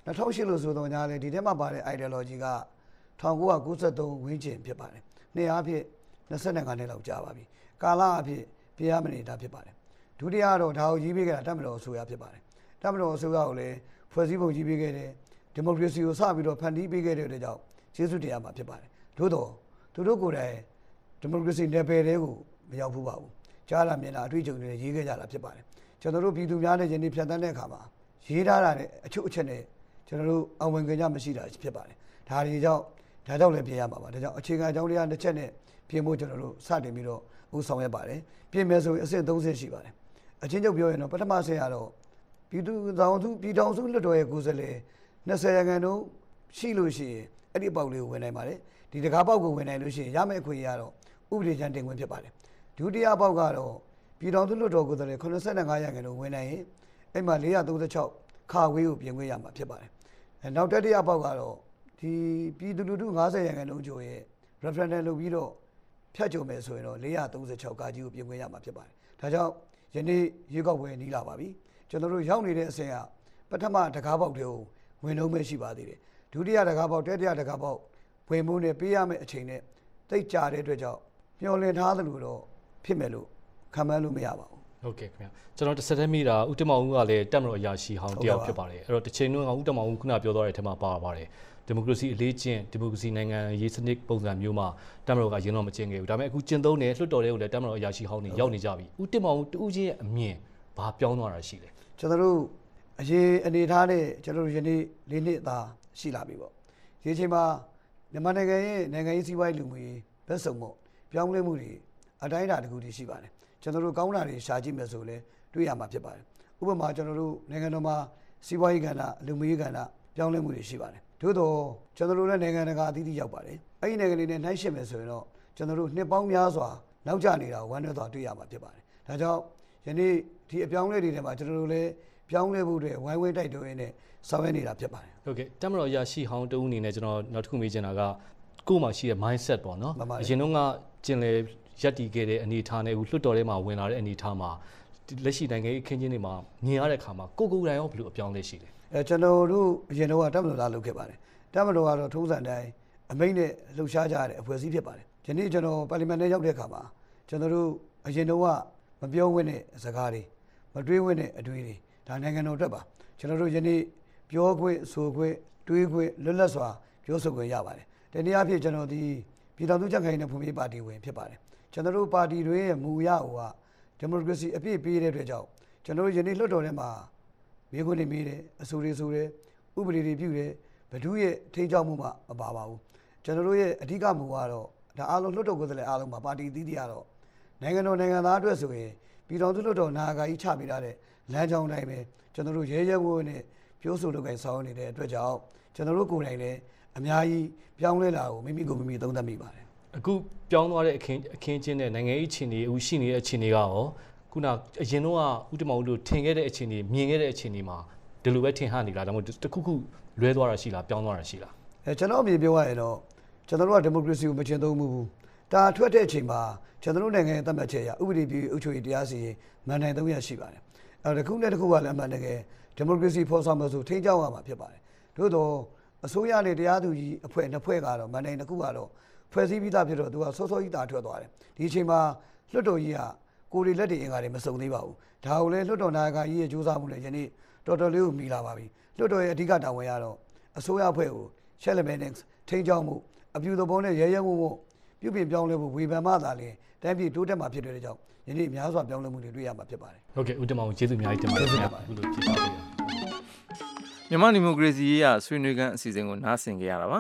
၂၀၀၈လို့ဆိုတော့ညာလေဒီထဲမှာပါတဲ့ ideology က၁၉၉၃ဝန်းကျင်ဖြစ်ပါတယ်နှစ်အားဖြင့်၂၅နှစ်လောက်ကြာပါပြီကာလအဖြစ်ပြရမနေတာဖြစ်ပါတယ်ဒုတိယတော့ဒါကိုကြီးပေးခဲ့တာတပ်မတော်အစိုးရဖြစ်ပါတယ်တပ်မတော်အစိုးရကိုလည်းဖွဲ့စည်းပုံကြီးပေးခဲ့တယ်ဒီမိုကရေစီကိုစပြီးတော့ဖန်တီးပေးခဲ့တဲ့အတွက်ကြောင့်ကျေးဇူးတရားမှာဖြစ်ပါတယ်သို့တော့သူတို့ကိုယ်တိုင်ဒီမိုကရေစီနယ်ပယ်တွေကိုမရောက်ဘူးပါဘူးကြားလာမြင်လာအတွေ့အကြုံတွေရေးခဲ့ကြတာဖြစ်ပါတယ်ကျွန်တော်တို့ပြည်သူများနဲ့ယနေ့ဖြတ်သန်းတဲ့အခါမှာရေးထားတာနဲ့အချုပ်အချက်နဲ့ကျွန်တော်တို့အဝင်ကြကြမရှိတာဖြစ်ပါတယ်ဒါတွေကြောင့်ဒါကြောင့်လည်းပြင်ရမှာပါဒါကြောင့်အခြေခံအကြောင်းတရားတစ်ချက်နဲ့ပြင်ဖို့ကျွန်တော်တို့စတင်ပြီးတော့ဦးဆောင်ရပါတယ်ပြင်မယ်ဆိုရင်အဆင့်၃ဆင့်ရှိပါတယ်အချင်းချုပ်ပြောရင်တော့ပထမဆင့်ကတော့ပြည်သူဆောင်သူပြည်ထောင်စုလွှတ်တော်ရဲ့ကိုယ်စားလှယ်၂၀ရာခိုင်နှုန်းရှိလို့ရှိရင်အဲ့ဒီအပေါက်လေးကိုဝင်နိုင်ပါတယ်ဒီတကားပေါက်ကိုဝင်နိုင်လို့ရှိရင်ရမယ့်အခွင့်အရေးကတော့ဥပဒေချမ်းတင်ခွင့်ဖြစ်ပါတယ်ဒုတိယပေါက်ကတော့ပြည်ထောင်စုလွှတ်တော်ကိုယ်စားလှယ်၈၅ရာခိုင်နှုန်းဝင်နိုင်ရင်အဲ့မှာ၄၃၆ခါဝေးကိုပြင်ခွင့်ရမှာဖြစ်ပါတယ်နောက်တတိယပေါက်ကတော့ဒီပြည်သူလူထု၅၀ရာခိုင်နှုန်းကျော်ရဲ့ referendum လုပ်ပြီးတော့ဖြတ်ကျော်မယ်ဆိုရင်တော့၄၃၆ကာကြီးကိုပြင်ခွင့်ရမှာဖြစ်ပါတယ်ဒါကြောင့်ယနေ့ရွေးကောက်ပွဲနီးလာပါပြီကျွန်တော်တို့ရောက်နေတဲ့အဆင့်ကပထမတကားပေါက်တွေကိုဝင်လုံးမဲ့ရှိပါသေးတယ်ဒုတိယတကားပေါက်တတိယတကားပေါက်ဝင်မှုနဲ့ပေးရမယ့်အချိန်နဲ့တိတ်ကြတဲ့အတွက်ကြောင့်မျှော်လင့်ထားသလိုတော့ဖြစ်မယ်လို့ခံမှန်းလို့မရပါဘူးဟုတ်ကဲ့ခင်ဗျာကျွန်တော်တစ်ဆက်တည်းမိတာဦးတင်မောင်ဦးကလည်းတက်မတော်အရာရှိဟောင်းတယောက်ဖြစ်ပါတယ်အဲ့တော့တစ်ချိန်လုံးကဦးတင်မောင်ဦးခုနပြောသွားတဲ့အထက်မှာပါပါတယ်ဒီမိုကရေစီအလေးကျင့်ဒီမိုကရေစီနိုင်ငံရေးစနစ်ပုံစံမျိုးမှာတက်မတော်ကရင်တော့မကျင့်ခဲ့ဘူးဒါပေမဲ့အခုကျင့်သုံးနေလွှတ်တော်တွေကိုလည်းတက်မတော်အရာရှိဟောင်းတွေရောက်နေကြပြီဦးတင်မောင်ဦးတူးချင်းရဲ့အမြင်ဘာပြောင်းသွားတာရှိလဲကျွန်တော်တို့အရေးအနေထားနဲ့ကျွန်တော်တို့ယနေ့၄နှစ်အသာရှိလာပြီပေါ့ဒီအချိန်မှာမြန်မာနိုင်ငံရဲ့နိုင်ငံရေးစီးပွားရေးလူမှုရေးဘက်စုံပေါ့ပြောင်းလဲမှုတွေအတိုင်းအတာတစ်ခုတည်းရှိပါတယ်ကျွန်တော်တို့ကောင်းတာတွေရှာကြည့်မယ်ဆိုလဲတွေ့ရမှာဖြစ်ပါတယ်ဥပမာကျွန်တော်တို့နိုင်ငံတော်မှာစီးပွားရေးကဏ္ဍလူမှုရေးကဏ္ဍပြောင်းလဲမှုတွေရှိပါတယ်သို့တော့ကျွန်တော်တို့လည်းနိုင်ငံတကာအသီးသီးရောက်ပါတယ်အဲ့ဒီနိုင်ငံတွေနဲ့နှိုင်းယှဉ်မယ်ဆိုရင်တော့ကျွန်တော်တို့နှစ်ပေါင်းများစွာနောက်ကျနေတာဝမ်းနည်းစွာတွေ့ရမှာဖြစ်ပါတယ်ဒါကြောင့်ယနေ့ဒီအပြောင်းလဲတွေထဲမှာကျွန်တော်တို့လည်းပြောင်းလဲဖို့အတွက်ဝိုင်းဝန်းတိုက်တွန်းရင်းနဲ့ဆောင်ရွက်နေတာဖြစ်ပါတယ်ဟုတ်ကဲ့တက်မတော်ရရှိဟောင်းတဦးအနေနဲ့ကျွန်တော်နောက်တစ်ခုမေးချင်တာကကိုယ်မှာရှိတဲ့ mindset ပေါ့နော်အရင်တော့ကကျင်လေရက်တီခဲ့တဲ့အနေအထားနဲ့အခုလွှတ်တော်ထဲမှာဝင်လာတဲ့အနေအထားမှာလက်ရှိနိုင်ငံရေးအခင်းကျင်းတွေမှာမြင်ရတဲ့အခါမှာကိုကိုယ်တိုင်ရောဘယ်လိုအပြောင်းလဲရှိလဲအဲကျွန်တော်တို့အရင်တော့တက်မတော်သားလုပ်ခဲ့ပါတယ်တက်မတော်ကတော့ထုံးစံတိုင်းအမိန့်နဲ့လှုပ်ရှားကြတဲ့အဖွဲ့အစည်းဖြစ်ပါတယ်ဒီနေ့ကျွန်တော်ပါလီမန်ထဲရောက်တဲ့အခါမှာကျွန်တော်တို့အရင်တော့မပြောဝင့်တဲ့စကားတွေမတွေးဝင့်တဲ့အတွေးတွေဒါနိုင်ငံတော်အတွက်ပါကျွန်တော်တို့ယနေ့ပြောခွင့်ဆိုခွင့်တွေးခွင့်လွတ်လပ်စွာပြောဆိုခွင့်ရပါတယ်ဒီနေ့အဖြစ်ကျွန်တော်ဒီပြည်ထောင်စုကြံ့ခိုင်ရေးနဲ့ဖွံ့ဖြိုးပါတီဝင်ဖြစ်ပါတယ်ကျွန်တော်တို့ပါတီတွေရဲ့မူရဟိုကဒီမိုကရေစီအပြည့်ပေးတဲ့အတွက်ကြောင့်ကျွန်တော်တို့ယနေ့လွှတ်တော်ထဲမှာမိခွန်းတွေမိတယ်အဆိုတွေဆိုတယ်ဥပဒေတွေပြုတယ်ဘဒုရဲ့ထိန်းချုပ်မှုမှမပါပါဘူးကျွန်တော်တို့ရဲ့အဓိကမူကတော့ဒါအားလုံးလွှတ်တော်ကိုယ်စားလှယ်အားလုံးမှာပါတီသီးသီးကတော့နိုင်ငံတော်နိုင်ငံသားအတွက်ဆိုရင်ပြည်ထောင်စုလွှတ်တော်နာဂာကြီးချပေးထားတဲ့လမ်းကြောင်းတိုင်းပဲကျွန်တော်တို့ရဲရဲဝံ့နဲ့ပြောဆိုလုပ်ကိုင်ဆောင်နေတဲ့အတွက်ကြောင့်ကျွန်တော်တို့ကိုယ်တိုင်လည်းအများကြီးပြောင်းလဲလာကိုမိမိကိုမိမိသုံးသပ်မိပါတယ်အခုပြောင်းသွားတဲ့အခင်းအခင်းချင်းနဲ့နိုင်ငံရေးအခြေအနေအခုရှိနေတဲ့အခြေအနေကရောခုနအရင်တော့ဦးတမောင်ဦးတို့ထင်ခဲ့တဲ့အခြေအနေမြင်ခဲ့တဲ့အခြေအနေမှာဒီလိုပဲထင်ဟနေလားဒါမှမဟုတ်တခုခုလွဲသွားတာရှိလားပြောင်းသွားတာရှိလားအဲကျွန်တော်အမြင်ပြောရရင်တော့ကျွန်တော်တို့ကဒီမိုကရေစီကိုမကျင့်သုံးမှုဘူးဒါထွက်တဲ့အချိန်မှာကျွန်တော်တို့နိုင်ငံရဲ့သတ်မှတ်ချက်အရဥပဒေပြုအုပ်ချုပ်ရေးတရားစီရင်မန်နိုင်သုံးရရှိပါတယ်အဲတခုနဲ့တခုကလည်းအမှန်တကယ်ဒီမိုကရေစီဖော်ဆောင်မှုဆိုထိန်းကျောင်းရမှာဖြစ်ပါတယ်သို့တော့အစိုးရနဲ့တရားသူကြီးအဖွဲ့နှစ်ဖွဲ့ကတော့မန်နိုင်တစ်ခုကတော့ဖွဲ့စည်းပြီးသားဖြစ်တော့သူကစောစောကြီးတာထွက်သွားတယ်ဒီအချိန်မှာလွှတ်တော်ကြီးကကိုယ်တွေလက်တွေအင်္ဂါတွေမစုံသေးပါဘူးဒါကိုလည်းလွှတ်တော်နာယကကြီးရဲ့ကြိုးစားမှုနဲ့ယနေ့တော်တော်လေးကိုမိလာပါပြီလွှတ်တော်ရဲ့အဓိကတာဝန်ကတော့အစိုးရအဖွဲ့ကိုရှက်လက်မဲနဲ့ထိန်းကျောင်းမှုအပြူသဘောနဲ့ရဲရဲဝံ့ဝံ့ပြုပြင်ပြောင်းလဲဖို့ဝေဖန်မှသာလေတိုင်းပြည်တိုးတက်မှာဖြစ်တဲ့ကြောင့်ယနေ့များစွာပြောင်းလဲမှုတွေတွေ့ရမှာဖြစ်ပါတယ်ဟုတ်ကဲ့ဦးတမောင်ကျေးဇူးအများကြီးတင်ပါတယ်ခင်ဗျာအခုလိုဖြစ်ပါသေးတယ်မြန်မာဒီမိုကရေစီရေးရဆွေးနွေးခန်းအစီအစဉ်ကိုနားဆင်ကြရတာပါ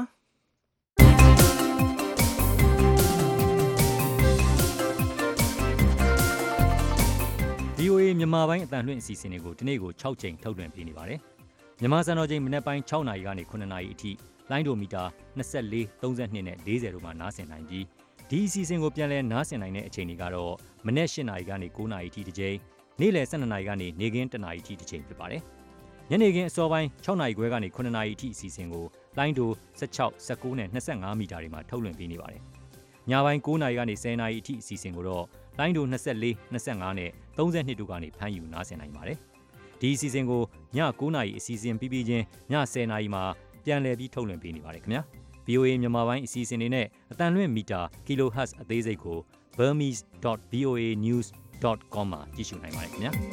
ဗီအိုအေ မြန်မာပိုင်းအတန်လွှင့်အစီအစဉ်တွေကိုဒီနေ့ကို၆ချိန်ထုတ်လွှင့်ပေးနေပါတယ်။မြန်မာစံတော်ချိန်မနေ့ပိုင်း၆နာရီကနေ9နာရီအထိလိုင်းဒိုမီတာ24 32နဲ့40တို့မှာနားဆင်နိုင်ပြီးဒီအစီအစဉ်ကိုပြန်လည်နားဆင်နိုင်တဲ့အချိန်တွေကတော့မနေ့၈နာရီကနေ9နာရီအထိတစ်ချိန်နေ့လယ်၁၂နာရီကနေနေ့ခင်း၁နာရီအထိတစ်ချိန်ဖြစ်ပါတယ်။ညနေခင်းအစောပိုင်း၆နာရီခွဲကနေ9နာရီအထိအစီအစဉ်ကိုလိုင်းဒို16 19နဲ့25မီတာတွေမှာထုတ်လွှင့်ပေးနေပါတယ်။ညပိုင်း9နာရီကနေ10နာရီအထိအစီအစဉ်ကိုတော့လိုင်းဒို24 25နဲ့32တို့ကနေဖမ်းယူနားဆင်နိုင်ပါတယ်။ဒီအစီအစဉ်ကိုည၉နာရီအစီအစဉ်ပြီးပြီးချင်းည၁၀နာရီမှာပြန်လည်ပြီးထုတ်လွှင့်ပေးနေပါတယ်ခင်ဗျာ ဗွီအိုအေ မြန်မာပိုင်းအစီအစဉ်တွေနဲ့အတန်လွင့်မီတာ kilohertz အသေးစိတ်ကို burmese dot v o a news dot com မှာကြည့်ရှုနိုင်ပါတယ်ခင်ဗျာ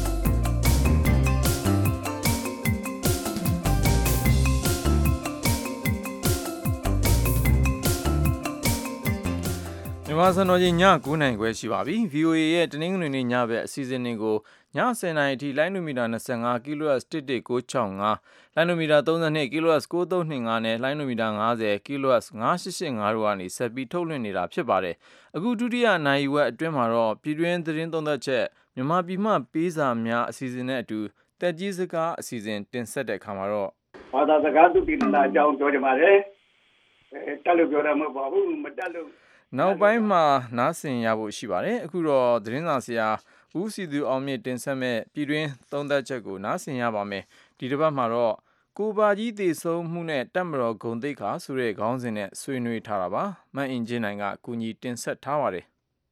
မြန်မာစံတော်ချိန်ည၉နာရီခွဲရှိပါပြီ ဗီအိုအေ ရဲ့တနင်္ဂနွေနေ့ညဘက်အစီအစဉ်တွေကိုည၁၀နာရီအထိလိုင်းနိုမီတာ၂၅ kilohertz တစ်တစ်ကို၆၅လိုင်းနိုမီတာ၃၂ kilohertz ၉၃၂၅နဲ့လိုင်းနိုမီတာ၅၀ kilohertz ၅၈၈၅တို့ကနေဆက်ပြီးထုတ်လွှင့်နေတာဖြစ်ပါတယ်အခုဒုတိယနိုင်ဝက်အတွင်းမှာတော့ပြည်တွင်းသတင်းသုံးသပ်ချက်မြန်မာပြည်မှပေးစာများအစီအစဉ်နဲ့အတူတက်ကြီးစကားအစီအစဉ်တင်ဆက်တဲ့အခါမှာတော့ဘာသာစကားသူပြည်နာအကြောင်းပြောကြပါလေတက်လို့ပြောတာမဟုတ်ပါဘူးမတက်လို့နောက်ပိုင်းမှာနားဆင်ရဖို့ရှိပါတယ်အခုတော့သတင်းစာဆရာဦးစီသူအောင်မြင့်တင်ဆက်မဲ့ပြည်တွင်းသုံးသပ်ချက်ကိုနားဆင်ရပါမယ်ဒီတစ်ပတ်မှာတော့ကိုပါကြီးတည်ဆုံးမှုနဲ့တက်မတော်ဂုံတိတ်ခါဆိုတဲ့ခေါင်းစဉ်နဲ့ဆွေးနွေးထားတာပါမန်အင်ဂျင်နိုင်ကအကူအညီတင်ဆက်ထားပါတယ်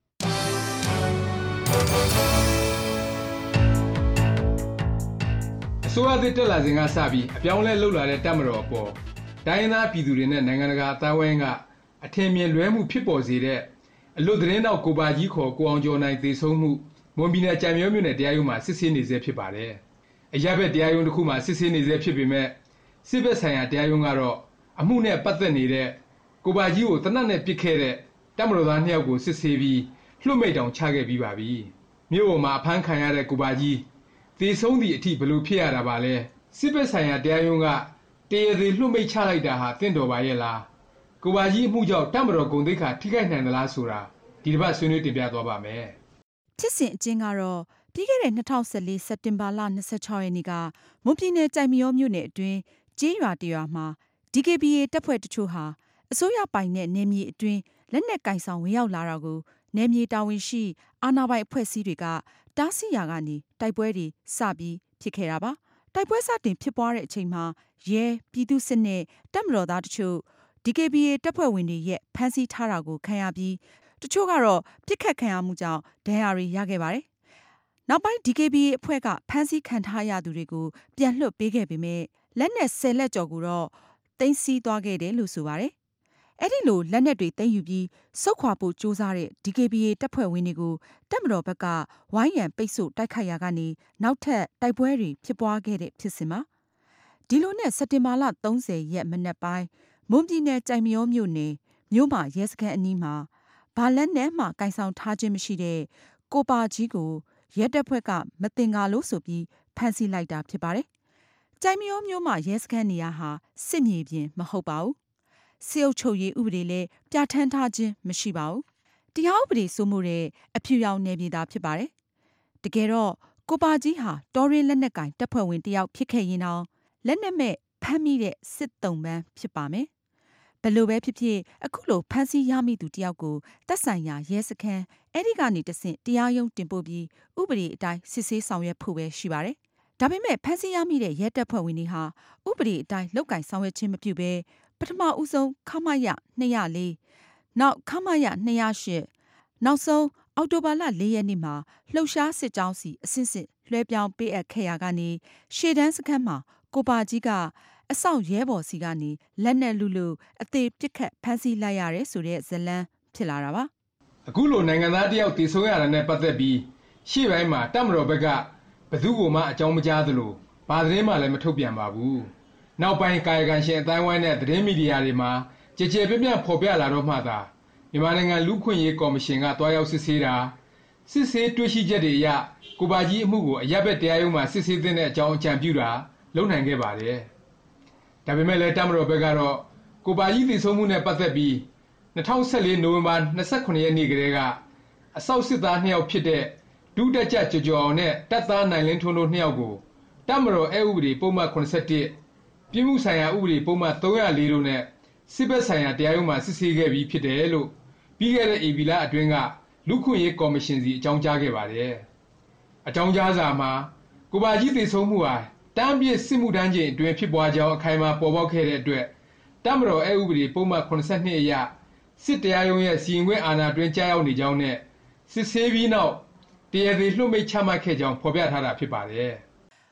အစိုးရသစ်တက်လာစဉ်ကစပြီးအပြောင်းလဲလှုပ်လာတဲ့တက်မတော်အပေါ်တိုင်းရင်းသားပြည်သူတွေနဲ့နိုင်ငံတကာအသံဝိုင်းကအထင်မြင်လွဲမှုဖြစ်ပေါ်စေတဲ့အလွတ်သတင်းတော့ကိုပါကြီးခေါ်ကိုအောင်ကျော်နိုင်တည်ဆုံးမှုမွန်ပြည်နယ်ကြံမျိုးမြို့နယ်တရားရုံးမှာစစ်ဆေးနေဆဲဖြစ်ပါတယ်အရက်ဘက်တရားရုံးတစ်ခုမှာစစ်ဆေးနေဆဲဖြစ်ပေမဲ့စစ်ဘက်ဆိုင်ရာတရားရုံးကတော့အမှုနဲ့ပတ်သက်နေတဲ့ကိုပါကြီးကိုတနတ်နဲ့ပစ်ခဲ့တဲ့တပ်မတော်သားနှစ်ယောက်ကိုစစ်ဆေးပြီးလွှတ်မိတ်တောင်ချခဲ့ပြီးပါပြီမြို့ပေါ်မှာအဖမ်းခံရတဲ့ကိုပါကြီးတည်ဆုံးသည့်အထိဘယ်လိုဖြစ်ရတာပါလဲစစ်ဘက်ဆိုင်ရာတရားရုံးကတရားသေလွှတ်မိတ်ချလိုက်တာဟာတင့်တော်ပါရဲ့လားကိုပါကြီးအမှုကြောင့်တပ်မတော်ဂုဏ်သိက္ခာထိခိုက်နိုင်သလားဆိုတာဒီတစ်ပတ်ဆွေးနွေးတင်ပြသွားပါမယ်ဖြစ်စဉ်အကျဉ်းကတော့ပြီးခဲ့တဲ့၂၀၁၄စက်တင်ဘာလ၂၆ရက်နေ့ကမွန်ပြည်နယ်ကြိုင်မရောမြို့နယ်အတွင်းကျေးရွာတရွာမှာ ဒီ ကေ ဘီ အေ တပ်ဖွဲ့တချို့ဟာအစိုးရပိုင်တဲ့နယ်မြေအတွင်းလက်နက်ကင်ဆောင်ဝင်ရောက်လာတာကိုနယ်မြေတာဝန်ရှိအာဏာပိုင်အဖွဲ့အစည်းတွေကတားဆီးရာကနေတိုက်ပွဲတွေစပြီးဖြစ်ခဲ့တာပါတိုက်ပွဲစတင်ဖြစ်ပွားတဲ့အချိန်မှာရဲပြည်သူစစ်နဲ့တပ်မတော်သားတချို့ဒီ ကေ ဘီ အေ တပ်ဖွဲ့ဝင်တွေရဲ့ဖမ်းဆီးထားတာကိုခံရပြီးတချို့ကတော့ပြစ်ခတ်ခံရမှုကြောင့်ဒဏ်ရာတွေရခဲ့ပါတယ်။နောက်ပိုင်း ဒီ ကေ ဘီ အေ အဖွဲ့ကဖမ်းဆီးခံထားရသူတွေကိုပြန်လွှတ်ပေးခဲ့ပေမဲ့လက်နက်ဆယ်လက်ကျော်ကိုတော့သိမ်းဆည်းသွားခဲ့တယ်လို့ဆိုပါတယ်။အဲ့ဒီလိုလက်နက်တွေသိမ်းယူပြီးစုခွာဖို့ကြိုးစားတဲ့ ဒီ ကေ ဘီ အေ တပ်ဖွဲ့ဝင်တွေကိုတပ်မတော်ဘက်ကဝိုင်းရံပိတ်ဆို့တိုက်ခိုက်ရာကနေနောက်ထပ်တိုက်ပွဲတွေဖြစ်ပွားခဲ့တဲ့ဖြစ်စဉ်မှာဒီလိုနဲ့စက်တင်ဘာလ၃၀ရက်မနက်ပိုင်းမွန်ပြည်နယ်ကြိုင်မရောမြို့နယ်မြို့မှာရဲစခန်းအနီးမှာဘာလက်နဲ့မှကင်ဆောင်ထားခြင်းမရှိတဲ့ကိုပါကြီးကိုရဲတပ်ဖွဲ့ကမတင်ကားလို့ဆိုပြီးဖမ်းဆီးလိုက်တာဖြစ်ပါတယ်။ကြိုင်မရောမြို့မှာရဲစခန်းနေရာဟာစစ်မြေပြင်မဟုတ်ပါဘူး။စစ်အုပ်ချုပ်ရေးဥပဒေလည်းပြဋ္ဌာန်းထားခြင်းမရှိပါဘူး။တရားဥပဒေစိုးမိုးတဲ့အဖြူရောင်နယ်မြေသားဖြစ်ပါတယ်။တကယ်တော့ကိုပါကြီးဟာတော်ရင်းလက်နက်ကင်တပ်ဖွဲ့ဝင်တယောက်ဖြစ်ခဲ့ရင်တော့လက်နက်မဲ့ဖမ်းမိတဲ့စစ်တုံးပန်းဖြစ်ပါမယ်။ဘယ်လိုပဲဖြစ်ဖြစ်အခုလိုဖမ်းဆီးရမိသူတယောက်ကိုတပ်ဆိုင်ရာရဲစခန်းအဲ့ဒီကနေတဆင့်တရားရုံးတင်ပို့ပြီးဥပဒေအတိုင်းစစ်ဆေးဆောင်ရွက်ဖို့ပဲရှိပါတယ်။ဒါပေမဲ့ဖမ်းဆီးရမိတဲ့ရဲတပ်ဖွဲ့ဝင်တွေဟာဥပဒေအတိုင်းလောက်ကင်ဆောင်ရွက်ခြင်းမပြုဘဲပထမဦးဆုံးခမရ၂၀၄နောက်ခမရ၂၀၈နောက်ဆုံးအောက်တိုဘာလ၄ရက်နေ့မှာလှုပ်ရှားစစ်ကြောင်းစီအစစ်စစ်လွှဲပြောင်းပေးအပ်ခဲ့ရာကနေရှေ့တန်းစခန်းမှာကိုပါကြီးကအဆောက်ရဲဘော်စီကနေလက်နက်လူလူအသေးပစ်ခတ်ဖမ်းဆီးလိုက်ရတဲ့ဆိုတဲ့ဇလန်းဖြစ်လာတာပါအခုလိုနိုင်ငံသားတယောက်တည်ဆုံးရတာနဲ့ပတ်သက်ပြီးရှေ့ပိုင်းမှာတပ်မတော်ဘက်ကဘယ်သူ့ကိုမှအကြောင်းမကြားသလိုဘာသတင်းမှလည်းမထုတ်ပြန်ပါဘူးနောက်ပိုင်းကာယကံရှင်အတိုင်းဝိုင်းနဲ့သတင်းမီဒီယာတွေမှာကြည်ကြဲပြန့်ပြန့်ဖော်ပြလာတော့မှသာမြန်မာနိုင်ငံလူ့ခွင့်ရေးကော်မရှင်ကတွားရောက်စစ်ဆေးတာစစ်ဆေးတွေ့ရှိချက်တွေအရကိုပါကြီးအမှုကိုအရက်ဘက်တရားရုံးမှာစစ်ဆေးတဲ့အကြောင်းအကြံပြုတာလုပ်နိုင်ခဲ့ပါတယ်ဒါပေမဲ့လည်းတပ်မတော်ဘက်ကတော့ကိုပါကြီးတည်ဆုံးမှုနဲ့ပတ်သက်ပြီး၂၀၁၄နိုဝင်ဘာ၂၇ရက်နေ့ကတည်းကအဆောက်စစ်သားနှစ်ယောက်ဖြစ်တဲ့ဒုတက်ကြကြော်ကြော်အောင်နဲ့တပ်သားနိုင်လင်းထွန်းတို့နှစ်ယောက်ကိုတပ်မတော်အဥပဒေပုံမှန်၇၁ပြည်မှုဆိုင်ရာဥပဒေပုံမှန်၃၀၄တို့နဲ့စစ်ဘက်ဆိုင်ရာတရားရုံးမှာစစ်ဆေးခဲ့ပြီးဖြစ်တယ်လို့ပြီးခဲ့တဲ့ဧပြီလအတွင်းကလူခွင့်ရေးကော်မရှင်စီအကြောင်းကြားခဲ့ပါတယ်။အကြောင်းကြားစာမှာကိုပါကြီးတည်ဆုံးမှုဟာတမ်းပြည့်စစ်မှုထမ်းခြင်းအတွင်းဖြစ်ပွားကြောင်းအခိုင်အမာပေါ်ပေါက်ခဲ့တဲ့အတွက်တပ်မတော်အဥပဒေပုံမှန်၇၂အရစစ်တရားရုံးရဲ့စီရင်ခွင့်အာဏာတွင်ကြားရောက်နေကြောင်းနဲ့စစ်ဆေးပြီးနောက်တရားသေလွှတ်မိတ်ချမှတ်ခဲ့ကြောင်းဖော်ပြထားတာဖြစ်ပါတယ်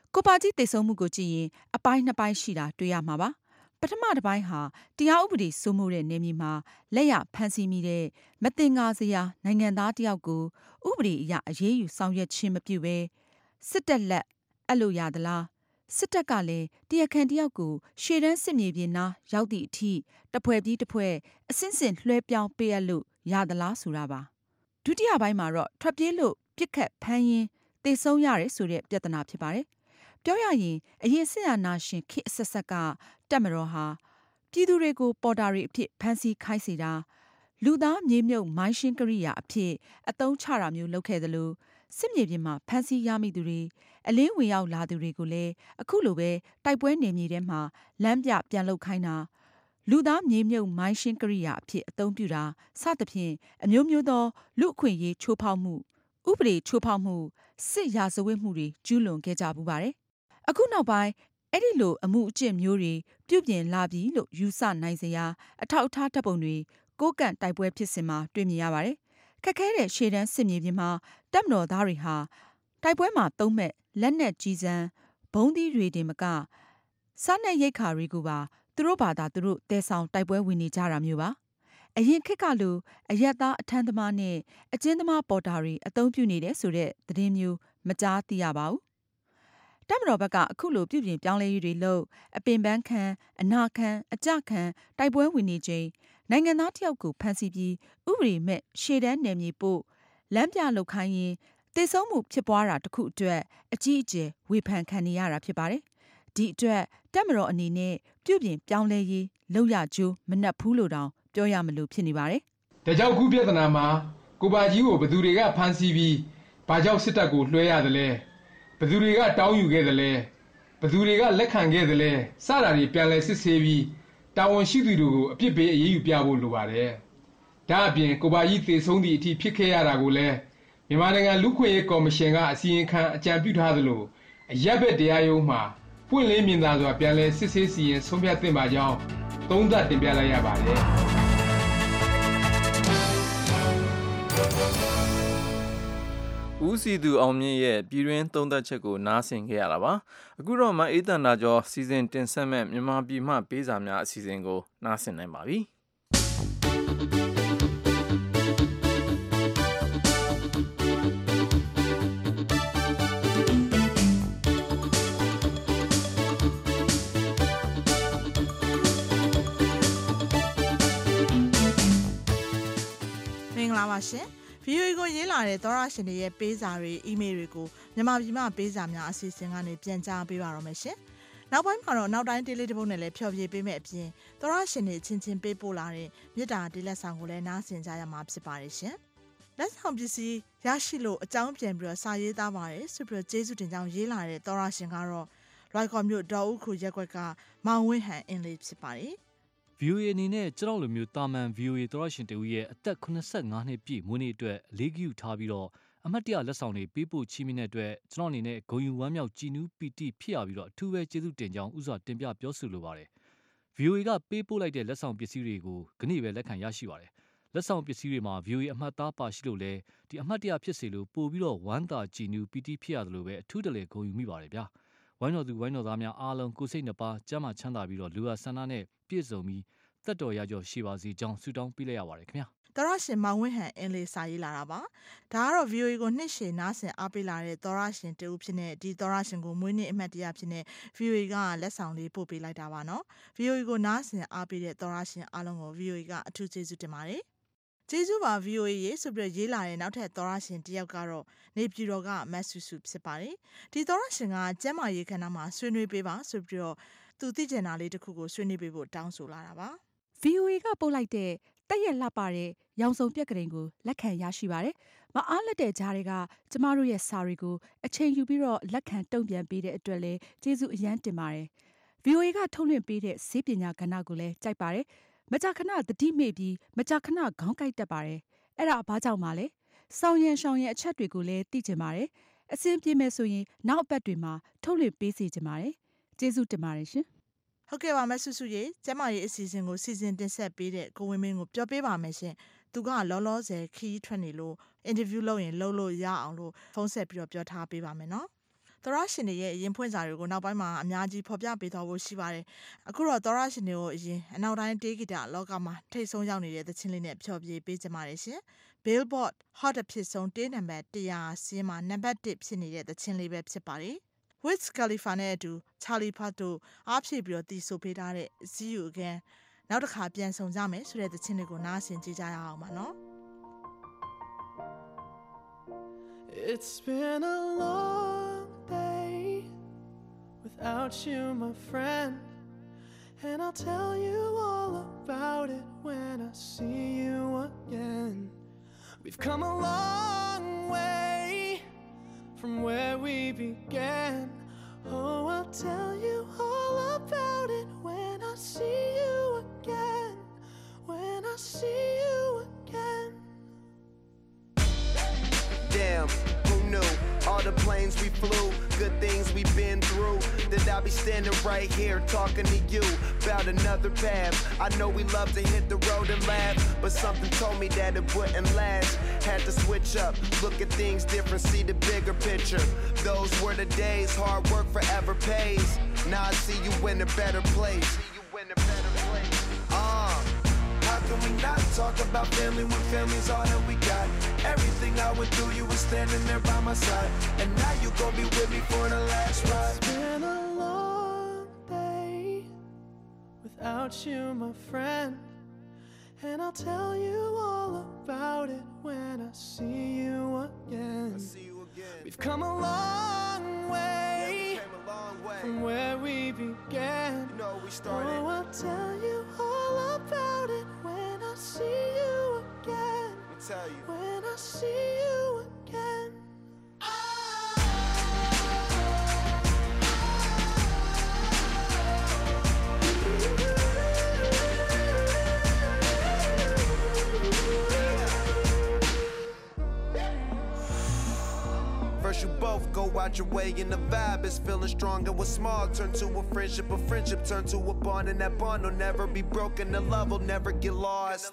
ကိုပါကြီးတိတ်ဆုံးမှုကိုကြည့်ရင်အပိုင်းနှစ်ပိုင်းရှိတာတွေ့ရမှာပါပထမတစ်ပိုင်းဟာတရားဥပဒေစိုးမိုးတဲ့နေမြေမှာလက်ရဖမ်းဆီးမိတဲ့မတင်ငါစရာနိုင်ငံသားတယောက်ကိုဥပဒေအရအရေးယူဆောင်ရွက်ခြင်းမပြုဘဲစစ်တပ်လက်အဲ့လိုရသလားစစ်တပ်ကလည်းတရားခံတယောက်ကိုရှေ့တန်းစစ်မြေပြင်နာရောက်သည့်အထိတဖွဲ့ပြီးတဖွဲ့အစင်းစင်လွှဲပြောင်းပေးရလို့ရသလားဆိုတာပါဒုတိယပိုင်းမှာတော့ထွက်ပြေးလို့ပြစ်ခတ်ဖမ်းရင်းသေဆုံးရတယ်ဆိုတဲ့ပြဿနာဖြစ်ပါတယ်ပြောရရင်အရင်စစ်အာဏာရှင်ခေတ်အဆက်ဆက်ကတပ်မတော်ဟာပြည်သူတွေကိုပေါ်တာတွေအဖြစ်ဖမ်းဆီးခိုင်းစေတာလူသားမြေမြုပ်မိုင်းရှင်းကရိယာအဖြစ်အသုံးချတာမျိုးလုပ်ခဲ့သလိုစစ်မြေပြင်မှာဖမ်းဆီးရမိသူတွေအလင်းဝင်ရောက်လာသူတွေကိုလည်းအခုလိုပဲတိုက်ပွဲနေမြေထဲမှာလမ်းပြပြန်လုပ်ခိုင်းတာလူသားမြေမြုပ်မိုင်းရှင်းကရိယာအဖြစ်အသုံးပြုတာစသဖြင့်အမျိုးမျိုးသောလူအခွင့်အရေးချိုးဖောက်မှုဥပဒေချိုးဖောက်မှုစစ်ရာဇဝတ်မှုတွေကျူးလွန်ခဲ့ကြပူပါတယ်အခုနောက်ပိုင်းအဲ့ဒီလိုအမှုအကျင့်မျိုးတွေပြုပြင်လာပြီလို့ယူဆနိုင်စရာအထောက်အထားတပ်ပုံတွေကိုကန့်တိုက်ပွဲဖြစ်စဉ်မှာတွေ့မြင်ရပါတယ်ခက်ခဲတဲ့ရှေ့တန်းစစ်မြေပြင်မှာတပ်မတော်သားတွေဟာတိုက်ပွဲမှာသုံးမဲ့လက်နက်ကြီးစံဘုံသီးတွေတင်မကစားနပ်ရိက္ခာတွေကိုပါသူတို့ဘာသာသူတို့တဲဆောင်တိုက်ပွဲဝင်နေကြတာမျိုးပါအရင်ခေတ်ကလိုအရက်သားအထမ်းသမားနဲ့အကျဉ်းသမားပေါ်တာတွေအသုံးပြုနေတယ်ဆိုတဲ့သတင်းမျိုးမကြားသိရပါဘူးတပ်မတော်ဘက်ကအခုလိုပြုပြင်ပြောင်းလဲရေးတွေလုပ်အပင်ပန်းခံအနာခံအကြခံတိုက်ပွဲဝင်နေချိန်နိုင်ငံသားတယောက်ကိုဖမ်းဆီးပြီးဥပဒေမဲ့ရှေ့တန်းနယ်မြေပို့လမ်းပြလုပ်ခိုင်းရင်သေဆုံးမှုဖြစ်ပွားတာတခုအတွက်အကြီးအကျယ်ဝေဖန်ခံနေရတာဖြစ်ပါတယ်ဒီအတွက်တပ်မတော်အနေနဲ့ပြုပြင်ပြောင်းလဲရေးလုပ်ရကြိုးမနှက်ဘူးလို့တောင်ပြောရမလို့ဖြစ်နေပါတယ်ဒါကြောင့်ခုပြဿနာမှာကိုပါကြီးကိုဘယ်သူတွေကဖမ်းဆီးပြီးဘာကြောင့်စစ်တပ်ကိုလွှဲရတယ်လဲဘယ်သူတွေကတောင်းယူခဲ့တယ်လဲဘယ်သူတွေကလက်ခံခဲ့တယ်လဲစတာတွေပြန်လဲစစ်ဆေးပြီးတာဝန်ရှိသူတွေကိုအပြစ်ပေးအရေးယူပြဖို့လိုပါတယ်ဒါအပြင်ကိုပါကြီးသေဆုံးသည့်အထိဖြစ်ခဲ့ရတာကိုလည်းမြန်မာနိုင်ငံလူ့ခွင့်ရေးကော်မရှင်ကအစီရင်ခံအကြံပြုထားသလိုအရက်ဘက်တရားရုံးမှာပွင့်လင်းမြင်သာစွာပြန်လဲစစ်ဆေးစီရင်ဆုံးဖြတ်သင့်ပါကြောင်းသုံးသပ်တင်ပြလိုက်ရပါတယ်ဦးစီသူအောင်မြင့်ရဲ့ပြည်တွင်းသုံးသပ်ချက်ကိုနားဆင်ခဲ့ရတာပါအခုတော့မအေးတန်တာကျော်စီစဉ်တင်ဆက်မဲ့မြန်မာပြည်မှပေးစာများအစီအစဉ်ကိုနားဆင်နိုင်ပါပြီမင်္ဂလာပါရှင်ဗီအိုအေကိုရေးလာတဲ့သောရရှင်တွေရဲ့ပေးစာတွေအီးမေးလ်တွေကိုမြန်မာပြည်မှာပေးစာများအစီအစဉ်ကနေပြန်ကြားပေးပါတော့မယ်ရှင်။နောက်ပိုင်းမှာတော့နောက်တိုင်းတေးလေးတစ်ပုဒ်နဲ့လည်းဖျော်ဖြေပေးမယ်အပြင်သောရရှင်တွေချင်းချင်းပေးပို့လာတဲ့မြစ်တာတေးလက်ဆောင်ကိုလည်းနားဆင်ကြရမှာဖြစ်ပါတယ်ရှင်။လက်ဆောင်ပစ္စည်းရရှိလို့အကြောင်းပြန်ပြီးတော့စာရေးသားပါတယ်ဆိုပြီးတော့ကျေးဇူးတင်ကြောင်းရေးလာတဲ့သောရရှင်ကတော့လွိုက်ကော်မြို့ဒေါ်ဦးခုရက်ကွက်ကမောင်ဝင်းဟန်အင်းလေးဖြစ်ပါတယ်။ဗီအိုအေ အနေနဲ့ကျွန်တော်လိုမျိုးတာမန် ဗီအိုအေ သောရရှင်တူရဲ့အသက်eighty-fiveနှစ်ပြည့်မွေးနေ့အတွက်အလေးဂရုထားပြီးတော့အမတ်တရလက်ဆောင်တွေပေးပို့ချီးမြှင့်တဲ့အတွက်ကျွန်တော်အနေနဲ့ဂုဏ်ယူဝမ်းမြောက်ကြည်နူးပီတိဖြစ်ရပြီးတော့အထူးပဲကျေးဇူးတင်ကြောင်းဥစွာတင်ပြပြောဆိုလိုပါတယ်။ ဗီအိုအေ ကပေးပို့လိုက်တဲ့လက်ဆောင်ပစ္စည်းတွေကိုခဏပဲလက်ခံရရှိပါတယ်။လက်ဆောင်ပစ္စည်းတွေမှာ ဗီအိုအေ အမှတ်သားပါရှိလို့လဲဒီအမှတ်တရဖြစ်စေလို့ပို့ပြီးတော့ဝမ်းသာကြည်နူးပီတိဖြစ်ရတယ်လို့ပဲအထူးတလဲဂုဏ်ယူမိပါတယ်ဗျာ။ဝိုင်းတော်သူဝိုင်းတော်သားများအားလုံးကိုယ်စိတ်နှပါကျမ်းမာချမ်းသာပြီးတော့လူဟာဆန္ဒနဲ့ပြည့်စုံပြီးသက်တော်ရကြောရှိပါစေကြောင်းဆုတောင်းပေးလိုက်ရပါတယ်ခင်ဗျာသောရရှင်မောင်ဝင်းဟန်အင်းလေးစာရေးလာတာပါဒါကတော့ ဗီအိုအေ ကိုနှစ်ရှည်နားဆင်အားပေးလာတဲ့သောရရှင်တူဖြစ်နေဒီသောရရှင်ကိုမွေးနေ့အမှတ်တရဖြစ်နေ ဗီအိုအေ ကလက်ဆောင်လေးပို့ပေးလိုက်တာပါနော် ဗီအိုအေ ကိုနားဆင်အားပေးတဲ့သောရရှင်အားလုံးကို ဗီအိုအေ ကအထူးကျေးဇူးတင်ပါတယ်ကျေးဇူးပါ ဗီအိုအေ ရေဆိုပြီးရေးလာတဲ့နောက်ထပ်သောရရှင်တယောက်ကတော့နေပြည်တော်ကမတ်ဆူဆူဖြစ်ပါတယ်ဒီသောရရှင်ကကျမ်းမာရေးခန္ဓာမှာဆွေးနွေးပေးပါဆိုပြီးတော့သူသိကျင်တာလေးတစ်ခုကိုဆွေးနွေးပေးဖို့တောင်းဆိုလာတာပါဗီအိုအေ ကပို့လိုက်တဲ့တက်ရက်လှပတဲ့ရောင်စုံပြက်ကလေးကိုလက်ခံရရှိပါတယ်။မအားလက်တဲ့ကြားတွေကကျမတို့ရဲ့စာတွေကိုအချိန်ယူပြီးတော့လက်ခံတုံ့ပြန်ပေးတဲ့အတွက်လည်းကျေးဇူးအရမ်းတင်ပါတယ်။ ဗီအိုအေ ကထုတ်လွှင့်ပေးတဲ့ဈေးပညာကဏ္ဍကိုလည်းကြိုက်ပါတယ်။မကြာခဏသတိမေ့ပြီးမကြာခဏခေါင်းကိုက်တတ်ပါတယ်။အဲ့ဒါဘာကြောင့်မှလဲ။ဆောင်းရံရှောင်းရံအချက်တွေကိုလည်းသိချင်ပါတယ်။အဆင်ပြေမယ်ဆိုရင်နောက်အပတ်တွေမှာထုတ်လွှင့်ပေးစီချင်ပါတယ်။ကျေးဇူးတင်ပါတယ်ရှင်။ဟုတ်ကဲ့ပါမဆုစုရေကျမရဲ့အစီအစဉ်ကိုစီစဉ်တင်ဆက်ပေးတဲ့ကိုဝင်းမင်းကိုပြောပေးပါမယ်ရှင်သူကလောလောဆယ်ခီးထွက်နေလို့အင်တာဗျူးလုပ်ရင်လုပ်လို့ရအောင်လို့ဖုန်းဆက်ပြီးတော့ပြောထားပေးပါမယ်နော်သောရရှင်တွေရဲ့ရင်ဖွင့်စာတွေကိုနောက်ပိုင်းမှာအများကြီးဖော်ပြပေးသွားဖို့ရှိပါတယ်အခုတော့သောရရှင်တွေကိုအရင်အနောက်တိုင်းတေးဂီတလောကမှာထိတ်ဆုံးရောက်နေတဲ့သချင်းလေးနဲ့ဖျော်ဖြေပေးကြပါတယ်ရှင် Billboard Hot အဖြစ်ဆုံးတေးနံပါတ်one hundredစီးမှာနံပါတ်oneဖြစ်နေတဲ့သချင်းလေးပဲဖြစ်ပါတယ်Wiz Khalifa နဲ့အတူ Charlie Puth တို့အားဖြည့်ပြီးတော့တည်ဆိုပေးထားတဲ့ See You Again နောက်တစ်ခါပြန်ဆုံကြမယ်ဆိုတဲ့သချင်းတွေကိုနားဆင်ကြကြရအောင်ပါနော် It's been a long day without you, my friend, and I'll tell you all about it when I see you again. We've come a long way from where we began. Oh, I'll tell you all about it when I see you again. When I see you again. Damn, who knew? All the planes we flew, good things we've been through. That I'll be standing right here talking to you about another path. I know we love to hit the road and laugh, but something told me that it wouldn't last. Had to switch up, look at things different, see the bigger picture. Those were the days, hard work forever pays. Now I see you in a better place. See you in a better place. Uh, how can we not talk about family when family's all that we got? Everything I went through, you were standing there by my side, and now you gon' be with me for the last ride. It's been a long day without you, my friend, and I'll tell you all about it when I see you again. I see you again. We've come a long way, yeah, we came a long way from where we began. You know we started. Oh, I'll tell you all about it when I see you again. Let me tell you. When I see you again. First you both go out your way and the vibe is feeling strong, and what's small turn to a friendship, a friendship turn to a bond, and that bond will never be broken, the love will never get lost.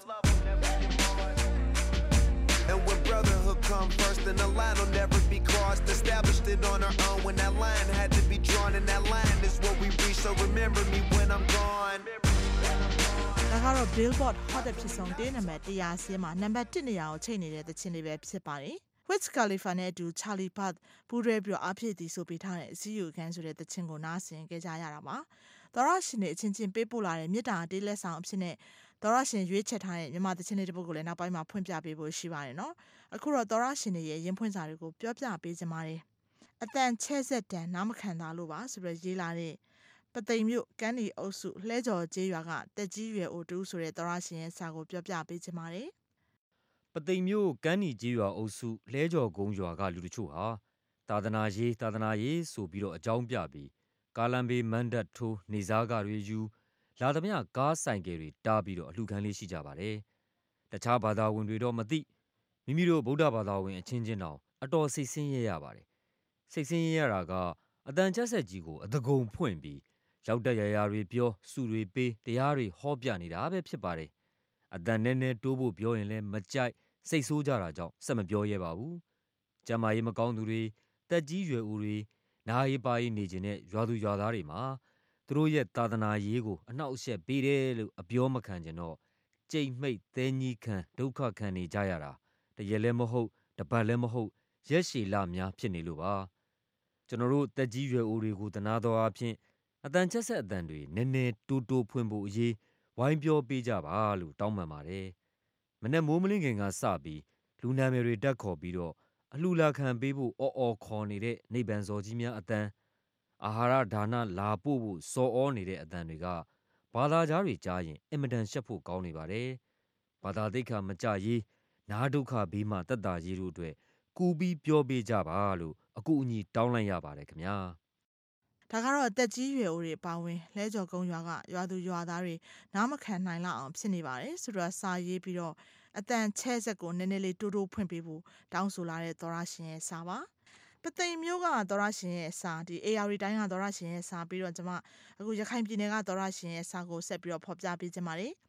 And when brotherhood come first, then the line will never be crossed. Established it on our own when that line had to be drawn, and that line is what we reach, so remember me when I'm gone. ဒါကတော့ Billboard Hot အဖြစ်ဆုံးတေးနံပါတ်one hundredစီးမှာနံပါတ်oneနေရာကိုချိန်နေတဲ့သချင်းလေးပဲဖြစ်ပါတယ်Wiz Khalifa နဲ့အတူ Charlie Puth ပူးတွဲပြီးအားဖြည့်တည်ဆိုပေးထားတဲ့ See You Again ဆိုတဲ့သချင်းကိုနားဆင်ကြကြရတာပါသောရရှင်တွေအချင်းချင်းပေးပို့လာတဲ့မြစ်တာတေးလက်ဆောင်အဖြစ်နဲ့သောရရှင်ရွေးချယ်ထားတဲ့မြန်မာသချင်းလေးတစ်ပုဒ်ကိုလည်းနောက်ပိုင်းမှာဖွင့်ပြပေးဖို့ရှိပါတယ်နော်အခုတော့သောရရှင်တွေရဲ့ရင်ဖွင့်စာတွေကိုပြောပြပေးကြပါမယ်အတန်ချဲ့ဆက်တန်နားမခံတာလို့ပါဆိုပြီးရေးလာတဲ့ပသိမ်မြို့ကန်းဒီအုပ်စုလှဲကြော်ကျေးရွာကတက်ကြီးရွယ်အိုတူဆိုတဲ့သောရရှင်ရဲ့စာကိုပြောပြပေးကြပါမယ်ပသိမ်မြို့ကန်းနီကျေးရွာအုပ်စုလဲကျော်ကုန်းရွာကလူတချို့ဟာသာသနာရေးသာသနာရေးဆိုပြီးတော့အကြောင်းပြပြီးကာလံဘေးမန္တတ်ထိုးနေစားကတွေယူလာသမျှကားဆိုင်ကယ်တွေတားပြီးတော့အလှခံလေးရှိကြပါတယ်။တခြားဘာသာဝင်တွေတော့မသိမိမိတို့ဗုဒ္ဓဘာသာဝင်အချင်းချင်းတောင်အတော်စိတ်ဆင်းရဲရပါတယ်။စိတ်ဆင်းရဲရတာကအတန်ချက်ဆက်ကြီးကိုအတကုံဖွင့်ပြီးရောက်တဲ့ရရာတွေပြောစုတွေပေးတရားတွေဟောပြနေတာပဲဖြစ်ပါတယ်။အတန်နဲ့နဲ့တိုးဖို့ပြောရင်လည်းမကြိုက်စိတ်ဆိုးကြတာကြောင့်စက်မပြောရဲပါဘူး။ကျမကြီးမကောင်းသူတွေတက်ကြီးရွယ်ဦးတွေနာရီပါရီနေခြင်းနဲ့ရွာသူရွာသားတွေမှာသူတို့ရဲ့သာသနာရေးကိုအနှောက်အယှက်ပေးတယ်လို့အပြောမခံကြတော့ကြိတ်မိတ်သဲကြီးခံဒုက္ခခံနေကြရတာတရက်လည်းမဟုတ်တပတ်လည်းမဟုတ်ရက်ရှည်လများဖြစ်နေလို့ပါကျွန်တော်တို့တက်ကြီးရွယ်ဦးတွေကိုတနာတော်အဖြစ်အတန်ချက်ဆက်အတန်တွေနည်းနည်းတိုးတိုးဖွင့်ဖို့အရေးဝိုင်းပြောပေးကြပါလို့တောင်းပန်ပါတယ်မနေ့မိုးမလင်းခင်ကစပြီးလူနာမယ်တွေတက်ခေါ်ပြီးတော့အလှလာခံပေးဖို့အော်အော်ခေါ်နေတဲ့နေဗန်စော်ကြီးများအတန်အာဟာရဒါနလာပို့ဖို့စော်ဩနေတဲ့အတန်တွေကဘာသာကြားတွေကြားရင်အင်မတန်ရှက်ဖို့ကောင်းနေပါတယ်ဘာသာသိက္ခာမကြရေးနားဒုက္ခဘေးမှာတက်တာရေးတို့အတွက်ကူပြီးပြောပေးကြပါလို့အကူအညီတောင်းလိုက်ရပါတယ်ခင်ဗျာဒါကတော့တက်ကြီးရွယ်ဦးတွေပါဝင်လဲကြော်ကုန်းရွာကရွာသူရွာသားတွေနားမခံနိုင်လောက်အောင်ဖြစ်နေပါတယ်ဆိုတော့စာရေးပြီးတော့အတန်ချဲ့ဆက်ကိုနည်းနည်းလေးတိုးတိုးဖွင့်ပေးဖို့တောင်းဆိုလာတဲ့သောရရှင်ရဲ့စာပါပသိမ်မျိုးကသောရရှင်ရဲ့စာဒီ A R တိုင်းကသောရရှင်ရဲ့စာပြီးတော့ကျွန်မအခုရခိုင်ပြည်နယ်ကသောရရှင်ရဲ့စာကိုဆက်ပြီးတော့ဖော်ပြပေးကြပါမယ်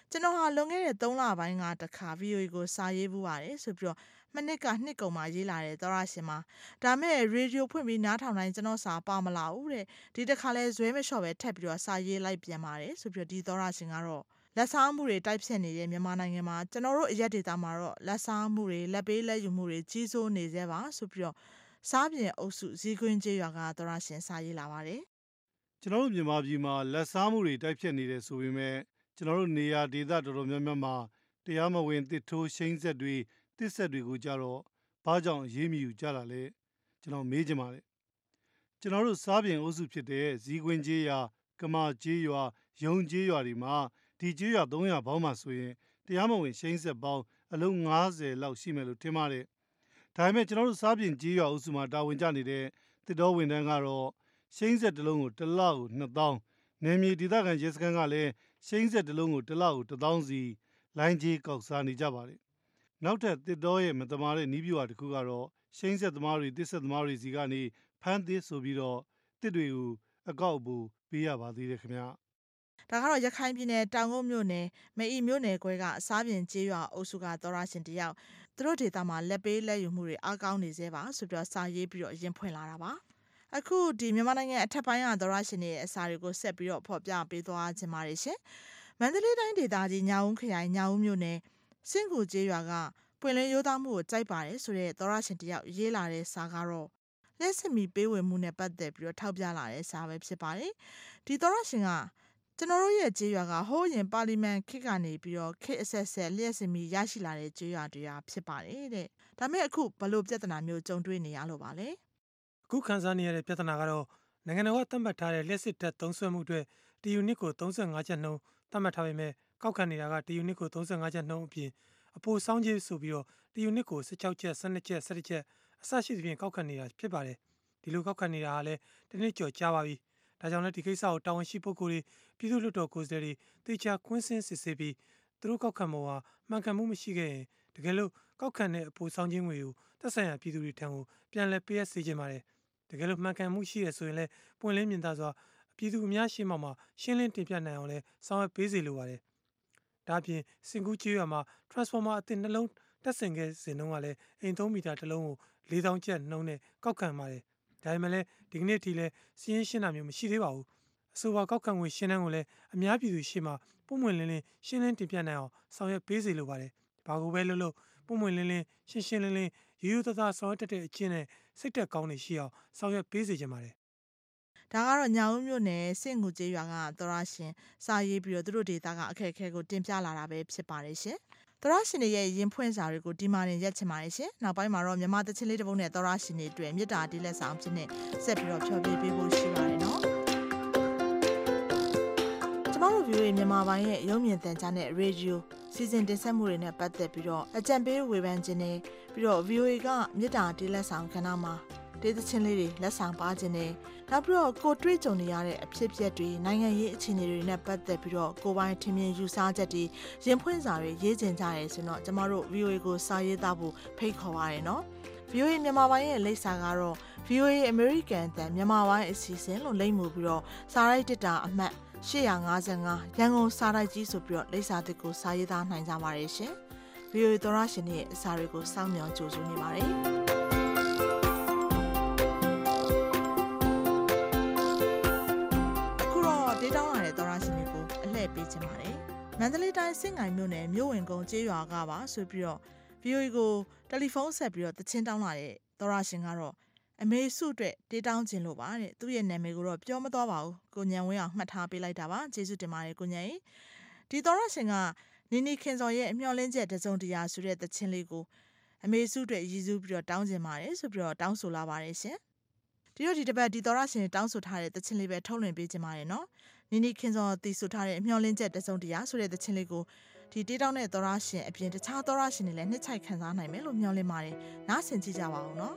ကျွန်တော်ဟာလွန်ခဲ့တဲ့သုံးလပိုင်းကတခါ V O A ကိုစာရေးဘူးပါတယ်ဆိုပြီးတော့မနစ်ကနှစ်ကုန်မှရေးလာတဲ့သောရရှင်မှာဒါမဲ့ရေဒီယိုဖွင့်ပြီးနားထောင်တိုင်းကျွန်တော်စာပါမလာဘူးတဲ့ဒီတစ်ခါလဲဇွဲမလျှော့ပဲထပ်ပြီးတော့စာရေးလိုက်ပြန်ပါတယ်ဆိုပြီးတော့ဒီသောရရှင်ကတော့လက်စားမှုတွေတိုက်ဖြစ်နေတဲ့မြန်မာနိုင်ငံမှာကျွန်တော်တို့အရက်ဒေတာမှာတော့လက်စားမှုတွေလက်ပေးလက်ယူမှုတွေကြီးစိုးနေသေးပါဆိုပြီးတော့စားပြင်အုပ်စုဇီးကွင်းကျေးရွာကသောရရှင်စာရေးလာပါတယ်ကျွန်တော်တို့မြန်မာပြည်မှာလက်စားမှုတွေတိုက်ဖြစ်နေတယ်ဆိုပေမဲ့ကျွန်တော်တို့နေရာဒေသတော်တော်များများမှာတရားမဝင်တစ်ထိုးရှိန်းဆက်တွေတစ်ဆက်တွေကိုကြတော့ဘာကြောင့်ရေးမြူကြတာလဲကျွန်တော်မေးချင်ပါတယ်ကျွန်တော်တို့စားပြင်အုပ်စုဖြစ်တဲ့ဇီးကွင်းကျေးရွာကမာကျေးရွာရုံကျေးရွာတွေမှာဒီကျေးရွာသုံးရွာပေါင်းမှာဆိုရင်တရားမဝင်ရှိန်းဆက်ပေါင်းအလုံးငါးဆယ်လောက်ရှိမယ်လို့ထင်ပါတယ်ဒါပေမဲ့ကျွန်တော်တို့စားပြင်ကျေးရွာအုပ်စုမှာတာဝန်ကျနေတဲ့တစ်တော်ဝန်ထမ်းကတော့ရှိန်းဆက်တစ်လုံးကိုတစ်လကိုနှစ်သောင်းနယ်မြေဒေသခံရဲစခန်းကလည်းရှိန်းဆက်တစ်လုံးကိုတစ်လကိုတစ်သောင်းစီလိုင်းကြီးကောက်စားနေကြပါတယ်နောက်ထပ်တစ်တော်ရဲ့မတမာတဲ့နီးပြွာတစ်ခုကတော့ရှိန်းဆက်သမားတွေတစ်ဆက်သမားတွေစီကနေဖမ်းသစ်ဆိုပြီးတော့တစ်တွေကိုအကောက်အပူပေးရပါသေးတယ်ခင်ဗျာဒါကတော့ရခိုင်ပြည်နယ်တောင်ကုန်းမြို့နယ်မေအီမြို့နယ်ခွဲကအစားပြင်ကျေးရွာအုပ်စုကသောရရှင်တယောက်သူတို့ဒေသမှာလက်ပေးလက်ယူမှုတွေအားကောင်းနေသေးပါဆိုပြီးတော့စာရေးပြီးတော့ရင်ဖွင့်လာတာပါအခုဒီမြန်မာနိုင်ငံအထက်ပိုင်းကသောရရှင်တွေရဲ့အစာတွေကိုဆက်ပြီးတော့ဖော်ပြပေးသွားခြင်းပါတယ်ရှင်မန္တလေးတိုင်းဒေသကြီးညောင်ဦးခရိုင်ညောင်ဦးမြို့နယ်စင်ကူကျေးရွာကပွင့်လင်းရိုးသားမှုကိုကြိုက်ပါတယ်ဆိုတဲ့သောရရှင်တယောက်ရေးလာတဲ့စာကတော့လက်စမီပေးဝင်မှုနဲ့ပတ်သက်ပြီးတော့ထောက်ပြလာတဲ့စာပဲဖြစ်ပါတယ်ဒီသောရရှင်ကကျွန်တော်တို့ရဲ့ကျေးရွာကဟိုးရင်ပါလီမန်ခေတ်ကနေပြီးတော့ခေတ်အဆက်ဆက်လျှက်စမီရရှိလာတဲ့ကျေးရွာတွေဖြစ်ပါတယ်တဲ့ဒါမဲ့အခုဘလို့ပြဿနာမျိုးကြုံတွေ့နေရလို့ပါလဲအခုခန်းစားနေရတဲ့ပြဿနာကတော့နိုင်ငံတော်ကသတ်မှတ်ထားတဲ့လျှက်စစ်တပ်သုံးစွဲမှုအတွက်တယူနစ်ကိုသုံး၅ချက်နှုန်းသတ်မှတ်ထားပေမဲ့ကောက်ခံနေတာကတယူနစ်ကိုသုံး၅ချက်နှုန်းအပြင်အပိုစောင်းကြီးဆိုပြီးတော့တယူနစ်ကို၁၆ချက်၁၂ချက်၁၁ချက်အစရှိသဖြင့်ကောက်ခံနေတာဖြစ်ပါတယ်ဒီလိုကောက်ခံနေတာကလည်းတနည်းကျော်ကြားပါပြီဒါကြောင့်လည်းဒီကိစ္စကိုတာဝန်ရှိပုဂ္ဂိုလ်တွေပြည်သူ့လွှတ်တော်ကိုယ်စားလှယ်တွေတေချာကွင်းစင်းစစ်ဆေးပြီးသူတို့ကောက်ခံမှုဟာမှန်ကန်မှုမရှိခဲ့ရင်တကယ်လို့ကောက်ခံတဲ့အပိုဆောင်ခြင်းတွေကိုသက်ဆိုင်ရာပြည်သူတွေထံကိုပြန်လည်ပေးအပ်စေချင်ပါတယ်တကယ်လို့မှန်ကန်မှုရှိရဆိုရင်လည်းပွင့်လင်းမြင်သာစွာပြည်သူအများရှေ့မှောက်မှာရှင်းလင်းတင်ပြနိုင်အောင်လဲဆောင်ရွက်ပေးစေလိုပါတယ်ဒါအပြင်စင်ကူးကျေးရွာမှာ transformer အသစ်နှလုံးတက်ဆင်ခဲ့စဉ်တုန်းကလည်းအိမ်သုံးမီတာတစ်လုံးကို၄သောင်းကျပ်နှုန်းနဲ့ကောက်ခံပါတယ်ဒါပေမဲ့လည်းဒီကနေ့အထိလည်းစီးရင်ရှင်းတာမျိုးမရှိသေးပါဘူးအဆိုပါကောက်ခံငွေရှင်းတန်းကိုလည်းအများပြည်သူရှေ့မှာပုံမှန်လင်းလင်းရှင်းလင်းတင်ပြနိုင်အောင်ဆောင်ရွက်ပေးစေလိုပါတယ်ဘာကိုပဲလို့လို့ပုံမှန်လင်းလင်းရှင်းရှင်းလင်းလင်းရိုးရိုးသားသားဆောင်ရွက်တတ်တဲ့အချင်းနဲ့စိတ်သက်ကောင်းနေရှိအောင်ဆောင်ရွက်ပေးစေချင်ပါတယ်ဒါကတော့ညာဦးမြို့နယ်စင့်ငူကျေးရွာကသောရရှင်စာရေးပြီးတော့သူတို့ဒေသကအခက်အခဲကိုတင်ပြလာတာပဲဖြစ်ပါတယ်ရှင်သောရရှင်တွေရဲ့ရင်ဖွင့်စာတွေကိုဒီမှာနေရက်ချင်ပါတယ်ရှင်နောက်ပိုင်းမှာတော့မြန်မာတချင်းလေးတစ်ပုဒ်နဲ့သောရရှင်တွေအတွက်မြစ်တာဒီလက်ဆောင်ဖြစ်နေဆက်ပြီးတော့ဖြောပြပေးဖို့ရှိပါတယ်နော်ကျမတို့ ဗီအိုအေ မြန်မာပိုင်းရဲ့ရုပ်မြင်သံကြားနဲ့ရေဒီယိုစီစဉ်တင်ဆက်မှုတွေနဲ့ပတ်သက်ပြီးတော့အကြံပေးဝေဖန်ခြင်းနဲ့ပြီးတော့ ဗီအိုအေ ကမြစ်တာဒီလက်ဆောင်ကဏ္ဍမှာဒေသချင်းလေးတွေလက်ဆောင်ပါခြင်းနဲ့နောက်ပြီးတော့ကိုတွေ့ကြုံနေရတဲ့အဖြစ်အပျက်တွေနိုင်ငံရေးအခြေအနေတွေနဲ့ပတ်သက်ပြီးတော့ကိုပိုင်းထင်မြင်ယူဆချက်တွေရင်ဖွင့်စာတွေရေးကျင်ကြရဲဆိုတော့ကျမတို့ ဗီအိုအေ ကိုစာရေးသားဖို့ဖိတ်ခေါ်ပါရနော် ဗီအိုအေ မြန်မာပိုင်းရဲ့လိပ်စာကတော့ ဗီအိုအေ American အသံမြန်မာပိုင်းအစီအစဉ်လို့လိပ်မှုပြီးတော့စာရိုက်တစ်တာအမှတ်၈၅၅ရန်ကုန်စာရိုက်ကြီးဆိုပြီးတော့လိပ်စာတစ်ကိုစာရေးသားနိုင်ကြပါရရှင် ဗီအိုအေ သောရရှင်ရဲ့အစာတွေကိုစောင့်မျှော်ကြိုဆိုနေပါတယ်ပေးချင်ပါတယ်မန္တလေးတိုင်းစင်ငိုင်မြို့နယ်မြို့ဝင်ကုန်းကျေးရွာကပါဆိုပြီးတော့ ဗီအိုအေ ကိုတယ်လီဖုန်းဆက်ပြီးတော့တချင်းတောင်းလာတဲ့သောရရှင်ကတော့အမေစုအတွက်တေးတောင်းခြင်းလို့ပါတဲ့သူ့ရဲ့နာမည်ကိုတော့ပြောမသွားပါဘူးကိုညံဝင်းအောင်မှတ်ထားပေးလိုက်တာပါကျေးဇူးတင်ပါတယ်ကိုညံကြီးဒီသောရရှင်ကနီနီခင်စော်ရဲ့အမျှော်လင့်ချက်တစုံတရာဆိုတဲ့တချင်းလေးကိုအမေစုအတွက်ရည်စူးပြီးတော့တောင်းခြင်းပါတယ်ဆိုပြီးတော့တောင်းဆိုလာပါတယ်ရှင်ဒီတော့ဒီတစ်ပတ်ဒီသောရရှင်တောင်းဆိုထားတဲ့တချင်းလေးပဲထုတ်လွှင့်ပေးခြင်းပါတယ်နော်နီနီခင်စောတီဆိုထားတဲ့အမျှော်လင့်ချက်တစုံတရာဆိုတဲ့သချင်းလေးကိုဒီတေးတောင်းတဲ့သောရရှင်အပြင်တခြားသောရရှင်တွေလည်းနှစ်ချိုက်ခံစားနိုင်မယ်လို့မျှော်လင့်ပါတယ်နားဆင်ကြည့်ကြပါဦးနော်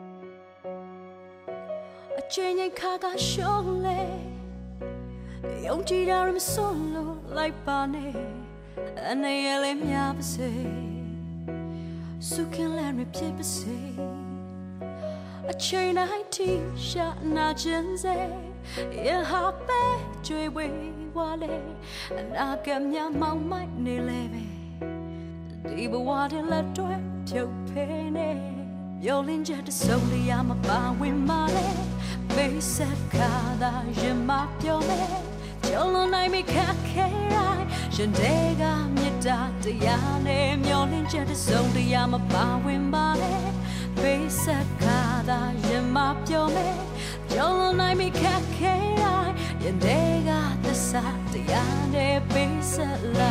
အချိန်ကြီးခါကရှုံးလေယုံကြည်တာမဆုံးလို့လိုက်ပါနေအနေရလေးများပါစေစုခင်လည်းမဖြစ်ပါစေ a chain I t-shirt na jinze ya hape jwe we wale na kam nya mau mai ne leve di bwa de la twa phyo phe ne yo lin jet so li ya ma ba win ma le be sa ka da yin ma pyo me yo lo nai mi kha khe rai shin de ga mit da tya ne yo lin jet so li ya ma ba win ma le be sa ka da yin ma pyo me yo lo nai mi kha khe rai yin de ga the sa tya ne be sa la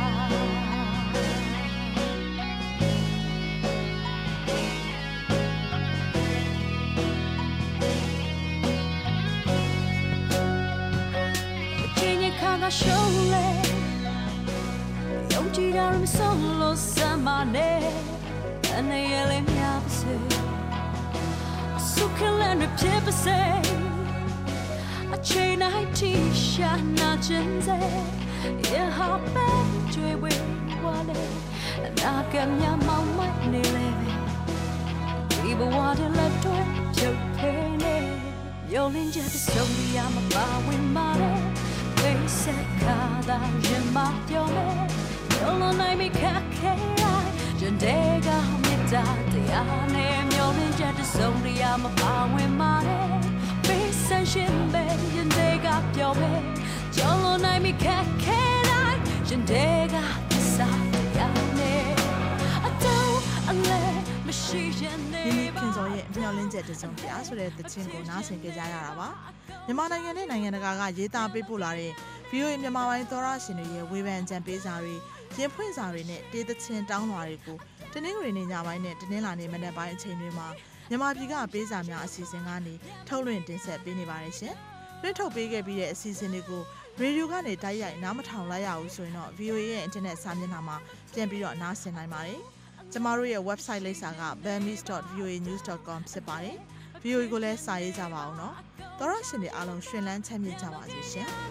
Shole, don't you dare me solo samane, and I yell him yapse. So kill and rip say, a chain I t-shirt, not jinze, yeah, how bad do we wale, and I can yam on my name. Even water left to pain, you're in jet so me, I'm a bar with my. Se cada jema piome Yolo nai mi kakerai Jendega mita te ane Myolin jet songri ama pawe mare Besa shimbe Jendega piome Yolo nai mi kakerai Jendega tisa te ane Atau ale Mashi jene ခင်စောရဲ့မျှော်လင့်ချက်တစုံတရာဆိုတဲ့သချင်းကိုနားဆင်ကြကြရတာပါမြန်မာနိုင်ငံနဲ့နိုင်ငံတကာကရေးသားပေးပို့လာတဲ့ ဗီအိုအေ မြန်မာပိုင်းသောရရှင်တွေရဲ့ဝေဖန်ကြံပေးစာတွေရင်ဖွင့်စာတွေနဲ့တေးသချင်းတောင်းလွှာတွေကိုတနင်္ဂနွေနေ့ညပိုင်းနဲ့တနင်္လာနေ့မနက်ပိုင်းအချိန်တွေမှာမြန်မာပြည်ကပေးစာများအစီအစဉ်ကနေထုတ်လွှင့်တင်ဆက်ပေးနေပါတယ်ရှင်။လွှင့်ထုတ်ပေးခဲ့ပြီးတဲ့အစီအစဉ်တွေကိုရေဒီယိုကနေတိုက်ရိုက်နားမထောင်လိုက်ရဘူးဆိုရင်တော့ ဗီအိုအေ ရဲ့အင်တာနက်စာမျက်နှာမှာပြန်ပြီးတော့နားဆင်နိုင်ပါတယ်။ကျမတို့ရဲ့ website လိပ်စာက burmese dot v o a news dot com ဖြစ်ပါတယ်။ ဗီအိုအေ ကိုလည်းစာရေးကြပါအောင်နော်။သောရရှင်တွေအားလုံးရှင်လန်းချမ်းမြေ့ကြပါစေရှင်။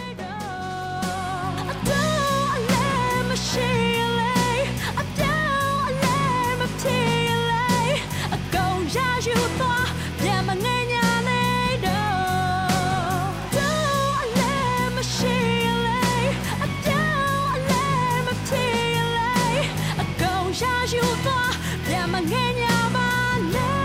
She lay, I down, I lay, my tea lay, I go, as you thought, yeah, my name, yeah, made up. I lay, my she lay, I down, I lay, my tea lay, I go, as you thought, yeah, my name, yeah, my name.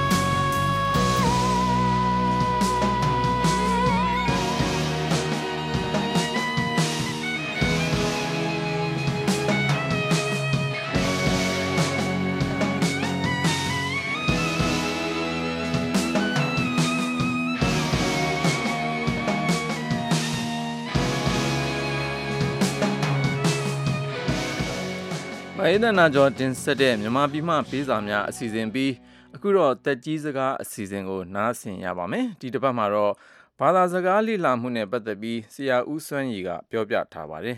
အေးဒနာကျော်တင်ဆက်တဲ့မြန်မာပြည်မှပေးစာများအစီအစဉ်ပြီးအခုတော့တက်ကြီးစကားအစီအစဉ်ကိုနားဆင်ရပါမယ်ဒီတစ်ပတ်မှာတော့ဘာသာစကားလေ့လာမှုနဲ့ပတ်သက်ပြီးဆရာဦးစွမ်းရည်ကပြောပြထားပါတယ်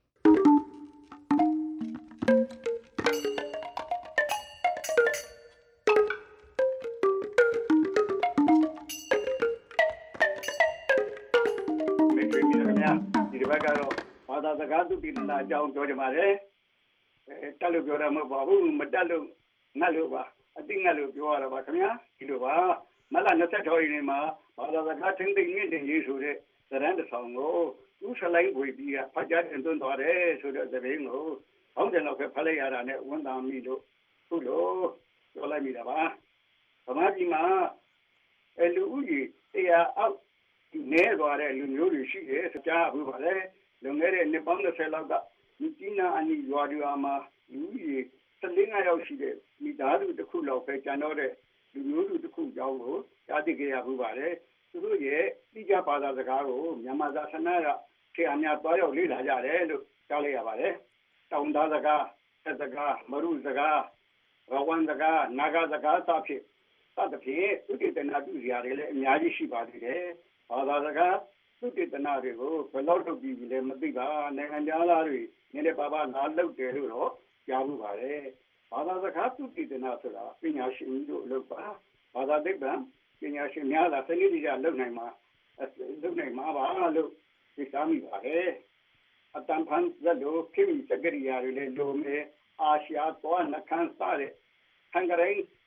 ဒီတစ်ပတ်ကတော့ဘာသာစကားသူပြည်နာအကြောင်းပြောကြပါမယ်တက်လို့ပြောရမှာပါဘူးမတက်လို့ငတ်လို့ပါအတိငတ်လို့ပြောရတာပါခင်ဗျာဒီလိုပါမလနှစ်ဆက်တော်ရင်းမှာဘာသာစကားထင်းသိမြင့်တင်ရေးဆိုတဲ့သရန်တစ်ဆောင်ကိုသူ့စလိုင်းကိုပြီးကဖတ်ကြားတင်သွင်းသွားတယ်ဆိုတဲ့သတင်းကိုဟောင်းတယ်တော့ဖတ်လိုက်ရတာနဲ့ဝန်သားမိလို့ခုလိုပြောလိုက်မိတာပါဗမာပြည်မှာအလူဦးကြီးတရားအောက်နဲသွားတဲ့လူမျိုးတွေရှိတယ်စကြားဘူးပါလေလွန်ခဲ့တဲ့နှစ်ပေါင်း၂၀လောက်ကဒီကျင်းနာအနီရွာတွေမှာလူကြီး၁၄ရောက်ရှိတဲ့မိသားစုတစ်ခုလောက်ပဲကျန်တော့တဲ့လူမျိုးစုတစ်ခုကြောင်းကိုကြားသိကြရဘူးပါတယ်သူတို့ရဲ့တိကျဘာသာစကားကိုမြန်မာသာသနာ့ကခြေအများသွားရောက်လေ့လာကြတယ်လို့ကြားလိုက်ရပါတယ်တောင်သားစကားသက်စကားမရုစကားရဝန္စကားနာဂစကားစသဖြင့်စသဖြင့်ဥဒေသနာပြုစရာတွေလည်းအများကြီးရှိပါသေးတယ်ဘာသာစကားသုတေသနတွေကိုဘယ်လောက်လုပ်ပြီးလဲမသိပါနိုင်ငံသားတွေနည်းနည်းပါးပါးလာလုပ်တယ်လို့တော့ကြားမှုပါတယ်ဘာသာစကားသုတေသနဆိုတာပညာရှင်တို့လုပ်ပါဘာသာသိပ္ပံပညာရှင်များလာစနစ်တကျလုပ်နိုင်မှာလုပ်နိုင်မှာပါလို့သိစားမိပါတယ်အတန်ဖန်ဇလို့ခိမိစကရိယာတွေလည်းလိုမယ်အာရှယာသွားနှခမ်းစားတဲ့ဟန်ဂရိ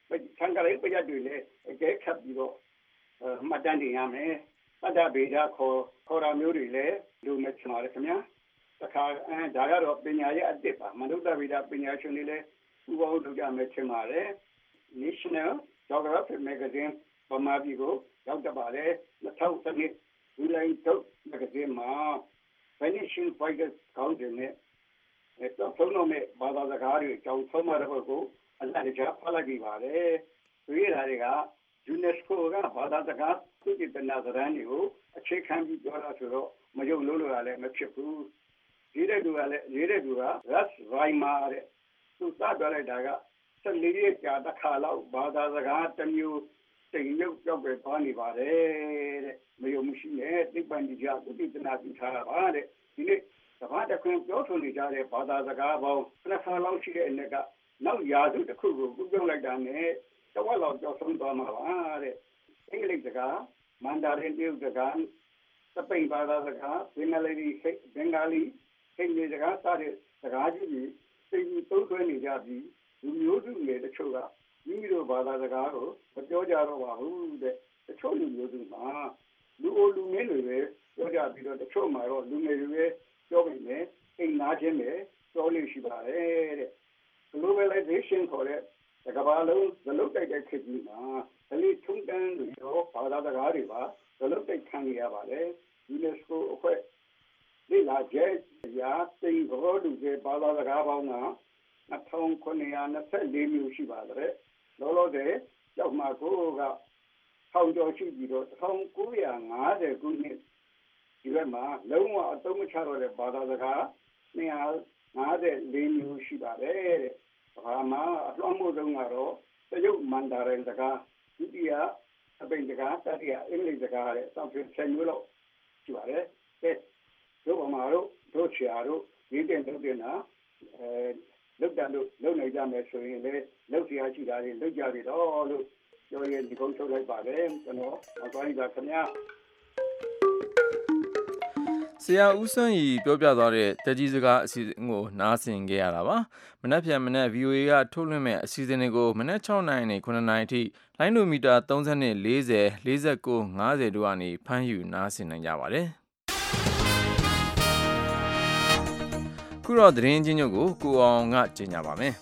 ဆန်ကလေးပြရတွေလေအကျဲခတ်ပြီးတော့မှတ်တမ်းတင်ရမယ်သတ္တဗေဒခေါ်ခေါ်တာမျိုးတွေလည်းလူမဲ့ချင်ပါတယ်ခင်ဗျာတခါအဲဒါကတော့ပညာရဲ့အတစ်ပါမနုဿဗေဒပညာရှင်တွေလည်းဥပဒေလုပ်ကြမယ်ချင်ပါတယ် National Geographic Magazine ပမာပြီးကိုရောက်တပါတယ်၂၀၁၂ဇူလိုင်တုတ် magazine မှာ Venetian Fighters Council နဲ့အဲတော့ဆုံးတော့မဲ့ဘာသာစကားတွေအကြောင်းဆုံးမတဲ့ဘက်ကိုအလတ်ကြားဖတ်လိုက်ပါတယ်တွေ့ရတာတွေက UNESCO ကဘာသာစကားသူ့တနာစရန်တွေကိုအခြေခံပြီးပြောတာဆိုတော့မယုံလို့လို့လည်းမဖြစ်ဘူးဒီတဲ့သူကလည်းရေးတဲ့သူက Russ Reimer တဲ့သူစပြောလိုက်တာက၁၄ရက်ကြာတစ်ခါလောက်ဘာသာစကားတစ်မျိုးတိမ်မြုပ်ကြောက်ပဲသွားနေပါတယ်တဲ့မယုံမရှိနဲ့သိပ္ပံပညာဥပဒေနာပြုထားတာပါတဲ့ဒီနေ့သဘာတခွင်ပြောဆိုနေကြတဲ့ဘာသာစကားပေါင်းနှစ်ခါလောက်ရှိတဲ့အနေကနောက်ရာစုတစ်ခုကိုပြုတ်လိုက်တာနဲ့တဝက်လောက်ကြောက်ဆုံးသွားမှာပါတဲ့အင်္ဂလိပ်စကားမန်ဒါရင်တရုတ်စကားစပိန်ဘာသာစကားဘင်္ဂလီဘင်္ဂလီဟိန္ဒိစကားစတဲ့စကားကြီးတွေသိပြီးသုံးဆွဲနေကြပြီးလူမျိုးစုတွေတချို့ကမိမိတို့ဘာသာစကားကိုမပြောကြတော့ပါဘူးတဲ့တချို့လူမျိုးစုမှာလူအိုလူငယ်တွေပဲပြောကြပြီးတော့တချို့မှာတော့လူငယ်တွေပဲပြောနေတယ်အိမ်နာခြင်းပဲပြောလို့ရှိပါတယ်တဲ့ globalization ခေါ်တဲ့ကမ္ဘာလုံးဇလုတ်တိုက်တဲ့ခေတ်ကြီးမှာဒီလိုထုံးတမ်းတွေရောဘာသာစကားတွေပါဇလုတ်တိုက်ခံရပါတယ် UNESCO အဖွဲ့ဒီလာကျဲရာသိဘောလူတွေဘာသာစကားပေါင်းက၂၉၂၄မျိုးရှိပါတယ်လောလောဆယ်ကျောက်မှာကိုကထောင်ကျော်ရှိပြီးတော့၁၉၅၀ခုနှစ်ဒီဘက်မှာလုံးဝအသုံးမချတော့တဲ့ဘာသာစကား၂၅၄မျိုးရှိပါတယ်တဲ့ဘာမှအလွှမ်းမိုးဆုံးကတော့တရုတ်မန်ဒါရင်စကားဒုတိယအပိန်စကားတတိယအင်္ဂလိပ်စကားတဲ့ဆောက်ဖြစ်ဆယ်မျိုးလောက်ရှိပါတယ်တဲ့တို့ဘာမှတော့တို့ချာတို့ဒီတဲ့တို့တဲ့နာအဲလောက်တယ်လို့လုံနိုင်ကြမယ်ဆိုရင်လည်းလောက်เสียရှိတာတွေလောက်ကြပြီတော့လို့ပြောရင်ဒီကုန်းထုတ်လိုက်ပါတယ်ကျွန်တော်အသွားရပါခင်ဗျာဆရာဦးစွမ်းရီပြောပြသွားတဲ့တကြီးစကားအစီအစဉ်ကိုနားဆင်ခဲ့ရတာပါမနက်ဖြန်မနက် ဗီအိုအေ ကထုတ်လွှင့်မဲ့အစီအစဉ်တွေကိုမနက်၆နာရီနဲ့၇နာရီအထိလိုင်းဒိုမီတာ၃၀နဲ့၄၀ ၄၉ ၅၀တို့ကနေဖမ်းယူနားဆင်နိုင်ကြပါတယ်ခုတော့သတင်းချင်းချုပ်ကိုကိုအောင်ကကြေညာပါမယ်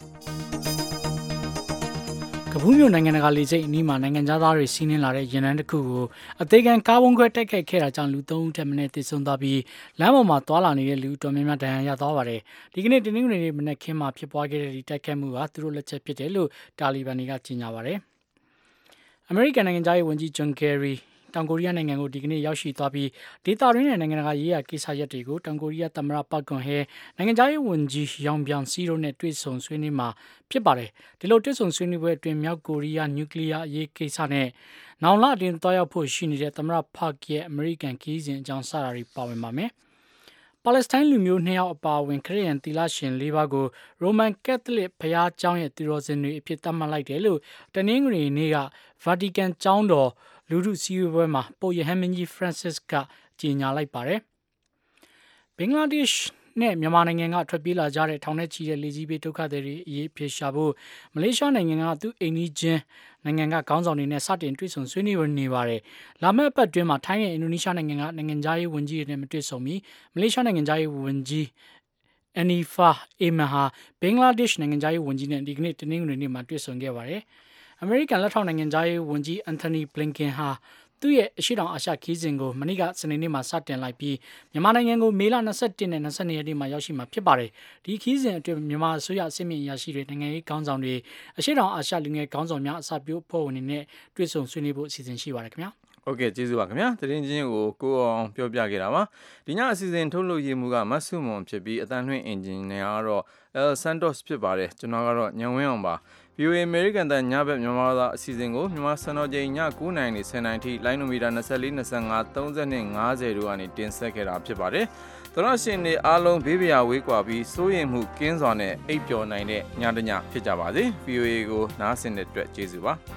ကဘူးမြို့နိုင်ငံတကာလေဆိပ်အနီးမှာနိုင်ငံသားတွေစီးနင်းလာတဲ့ရင်နှန်းတစ်ခုကိုအသေးခံကားဘုံခွဲတိုက်ခိုက်ခဲ့တာကြောင့်လူ၃ဦးထက်မနည်းသေဆုံးသွားပြီးလမ်းပေါ်မှာသွာလာနေတဲ့လူတော်များများဒဏ်ရာရသွားပါတယ်။ဒီကနေ့တနင်္ဂနွေနေ့မနက်ခင်းမှာဖြစ်ပွားခဲ့တဲ့ဒီတိုက်ခိုက်မှုကသူတို့လက်ချက်ဖြစ်တယ်လို့တာလီဘန်တွေကကြေညာပါတယ်။အမေရိကန်နိုင်ငံသားရေးဝန်ကြီးဂျွန်ကယ်ရီတောင်ကိုရီးယားနိုင်ငံကိုဒီကနေ့ရောက်ရှိသွားပြီးဒေသတွင်းနဲ့နိုင်ငံတကာရေးရာကိစ္စရပ်တွေကိုတောင်ကိုရီးယားသမ္မတပတ်ကွန်ဟဲနိုင်ငံသားရေးဝန်ကြီးယောင်ဗျန်စီတို့နဲ့တွေ့ဆုံဆွေးနွေးမှာဖြစ်ပါတယ်ဒီလိုတွေ့ဆုံဆွေးနွေးပွဲအတွင်းမြောက်ကိုရီးယားနျူကလ িয়ার အရေးကိစ္စနဲ့နောင်လအတွင်းတွားရောက်ဖို့ရှိနေတဲ့သမ္မတဖတ်ရဲ့အမေရိကန်ခီးစဉ်အကြောင်းစတာတွေပါဝင်ပါမယ်ပါလက်စတိုင်းလူမျိုးနှစ်ယောက်အပါအဝင်ခရစ်ယာန်သီလရှင်လေးပါးကိုရိုမန်ကက်သလစ်ဘုရားကျောင်းရဲ့သီတော်စင်တွေအဖြစ်သတ်မှတ်လိုက်တယ်လို့တနင်္ဂနွေနေ့ကဗာတီကန်ကျောင်းတော်လူထုစည်းဝေးပွဲမှာပုပ်ရဟန်းမင်းကြီး Francis ကကြေညာလိုက်ပါတယ်။ဘင်္ဂလားဒေ့ရှ်နဲ့မြန်မာနိုင်ငံကထွက်ပြေးလာကြတဲ့ထောင်ထဲချီတဲ့လေကြီးပေးဒုက္ခသည်တွေအရေးဖြေရှာဖို့မလေးရှားနိုင်ငံကသူ့အိမ်နီးချင်းနိုင်ငံကခေါင်းဆောင်တွေနဲ့စတင်တွေ့ဆုံဆွေးနွေးနေပါတယ်။လာမယ့်အပတ်တွင်းမှာထိုင်းနဲ့အင်ဒိုနီးရှားနိုင်ငံကနိုင်ငံသားရေးဝန်ကြီးတွေနဲ့မတွေ့ဆုံမီမလေးရှားနိုင်ငံသားရေးဝန်ကြီးအန်နီဖာအေမန်ဟာဘင်္ဂလားဒေ့ရှ်နိုင်ငံသားရေးဝန်ကြီးနဲ့ဒီကနေ့တနင်္ဂနွေနေ့မှာတွေ့ဆုံခဲ့ပါတယ်။အမေရိကန်လက်ထောက်နိုင်ငံသားရေးဝန်ကြီးအန်ထိုနီဘလင်ကင်ဟာသူ့ရဲ့အရှိတောင်အာရှခီးစဉ်ကိုမနေ့ကစနေနေ့မှာစတင်လိုက်ပြီးမြန်မာနိုင်ငံကိုမေလ၂၁နဲ့၂၂ရက်နေ့မှာရောက်ရှိမှာဖြစ်ပါတယ်။ဒီခီးစဉ်အတွင်းမြန်မာအစိုးရအစိမ့်မြင့်အရာရှိတွေနိုင်ငံရေးခေါင်းဆောင်တွေအရှိတောင်အာရှလူငယ်ခေါင်းဆောင်များအစပြုအဖွဲ့ဝင်တွေနဲ့တွေ့ဆုံဆွေးနွေးဖို့အစီအစဉ်ရှိပါတယ်ခင်ဗျာ။ဟုတ်ကဲ့ကျေးဇူးပါခင်ဗျာသတင်းချင်းကိုကိုအောင်ပြောပြခဲ့တာပါဒီညအစီအစဉ်ထုတ်လို့ရမှုကမတ်ဆုမွန်ဖြစ်ပြီးအတန်လွှင့်အင်ဂျင်နီယာကတော့ El Santos ဖြစ်ပါတယ်ကျွန်တော်ကတော့ညံဝင်းအောင်ပါ ဗီအိုအေ American တန်ညဘက်မြန်မာသားအစီအစဉ်ကိုမြန်မာစံတော်ချိန်ည၉နာရီနဲ့၁၀နာရီထိလိုင်းနိုမီတာ၂၄ ၂၅ ၃၂ ၅၀တို့ကနေတင်ဆက်ခဲ့တာဖြစ်ပါတယ်သောရရှင်တွေအားလုံးဘေးပရာဝေးကွာပြီးစိုးရိမ်မှုကင်းစွာနဲ့အိပ်ပျော်နိုင်တဲ့ညတညဖြစ်ကြပါစေ ဗီအိုအေ ကိုနားဆင်တဲ့အတွက်ကျေးဇူးပါ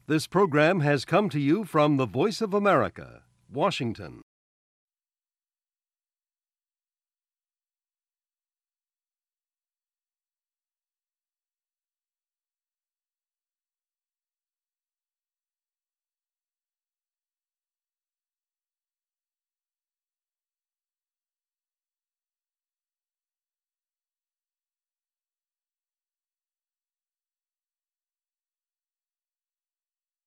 This program has come to you from the Voice of America, Washington.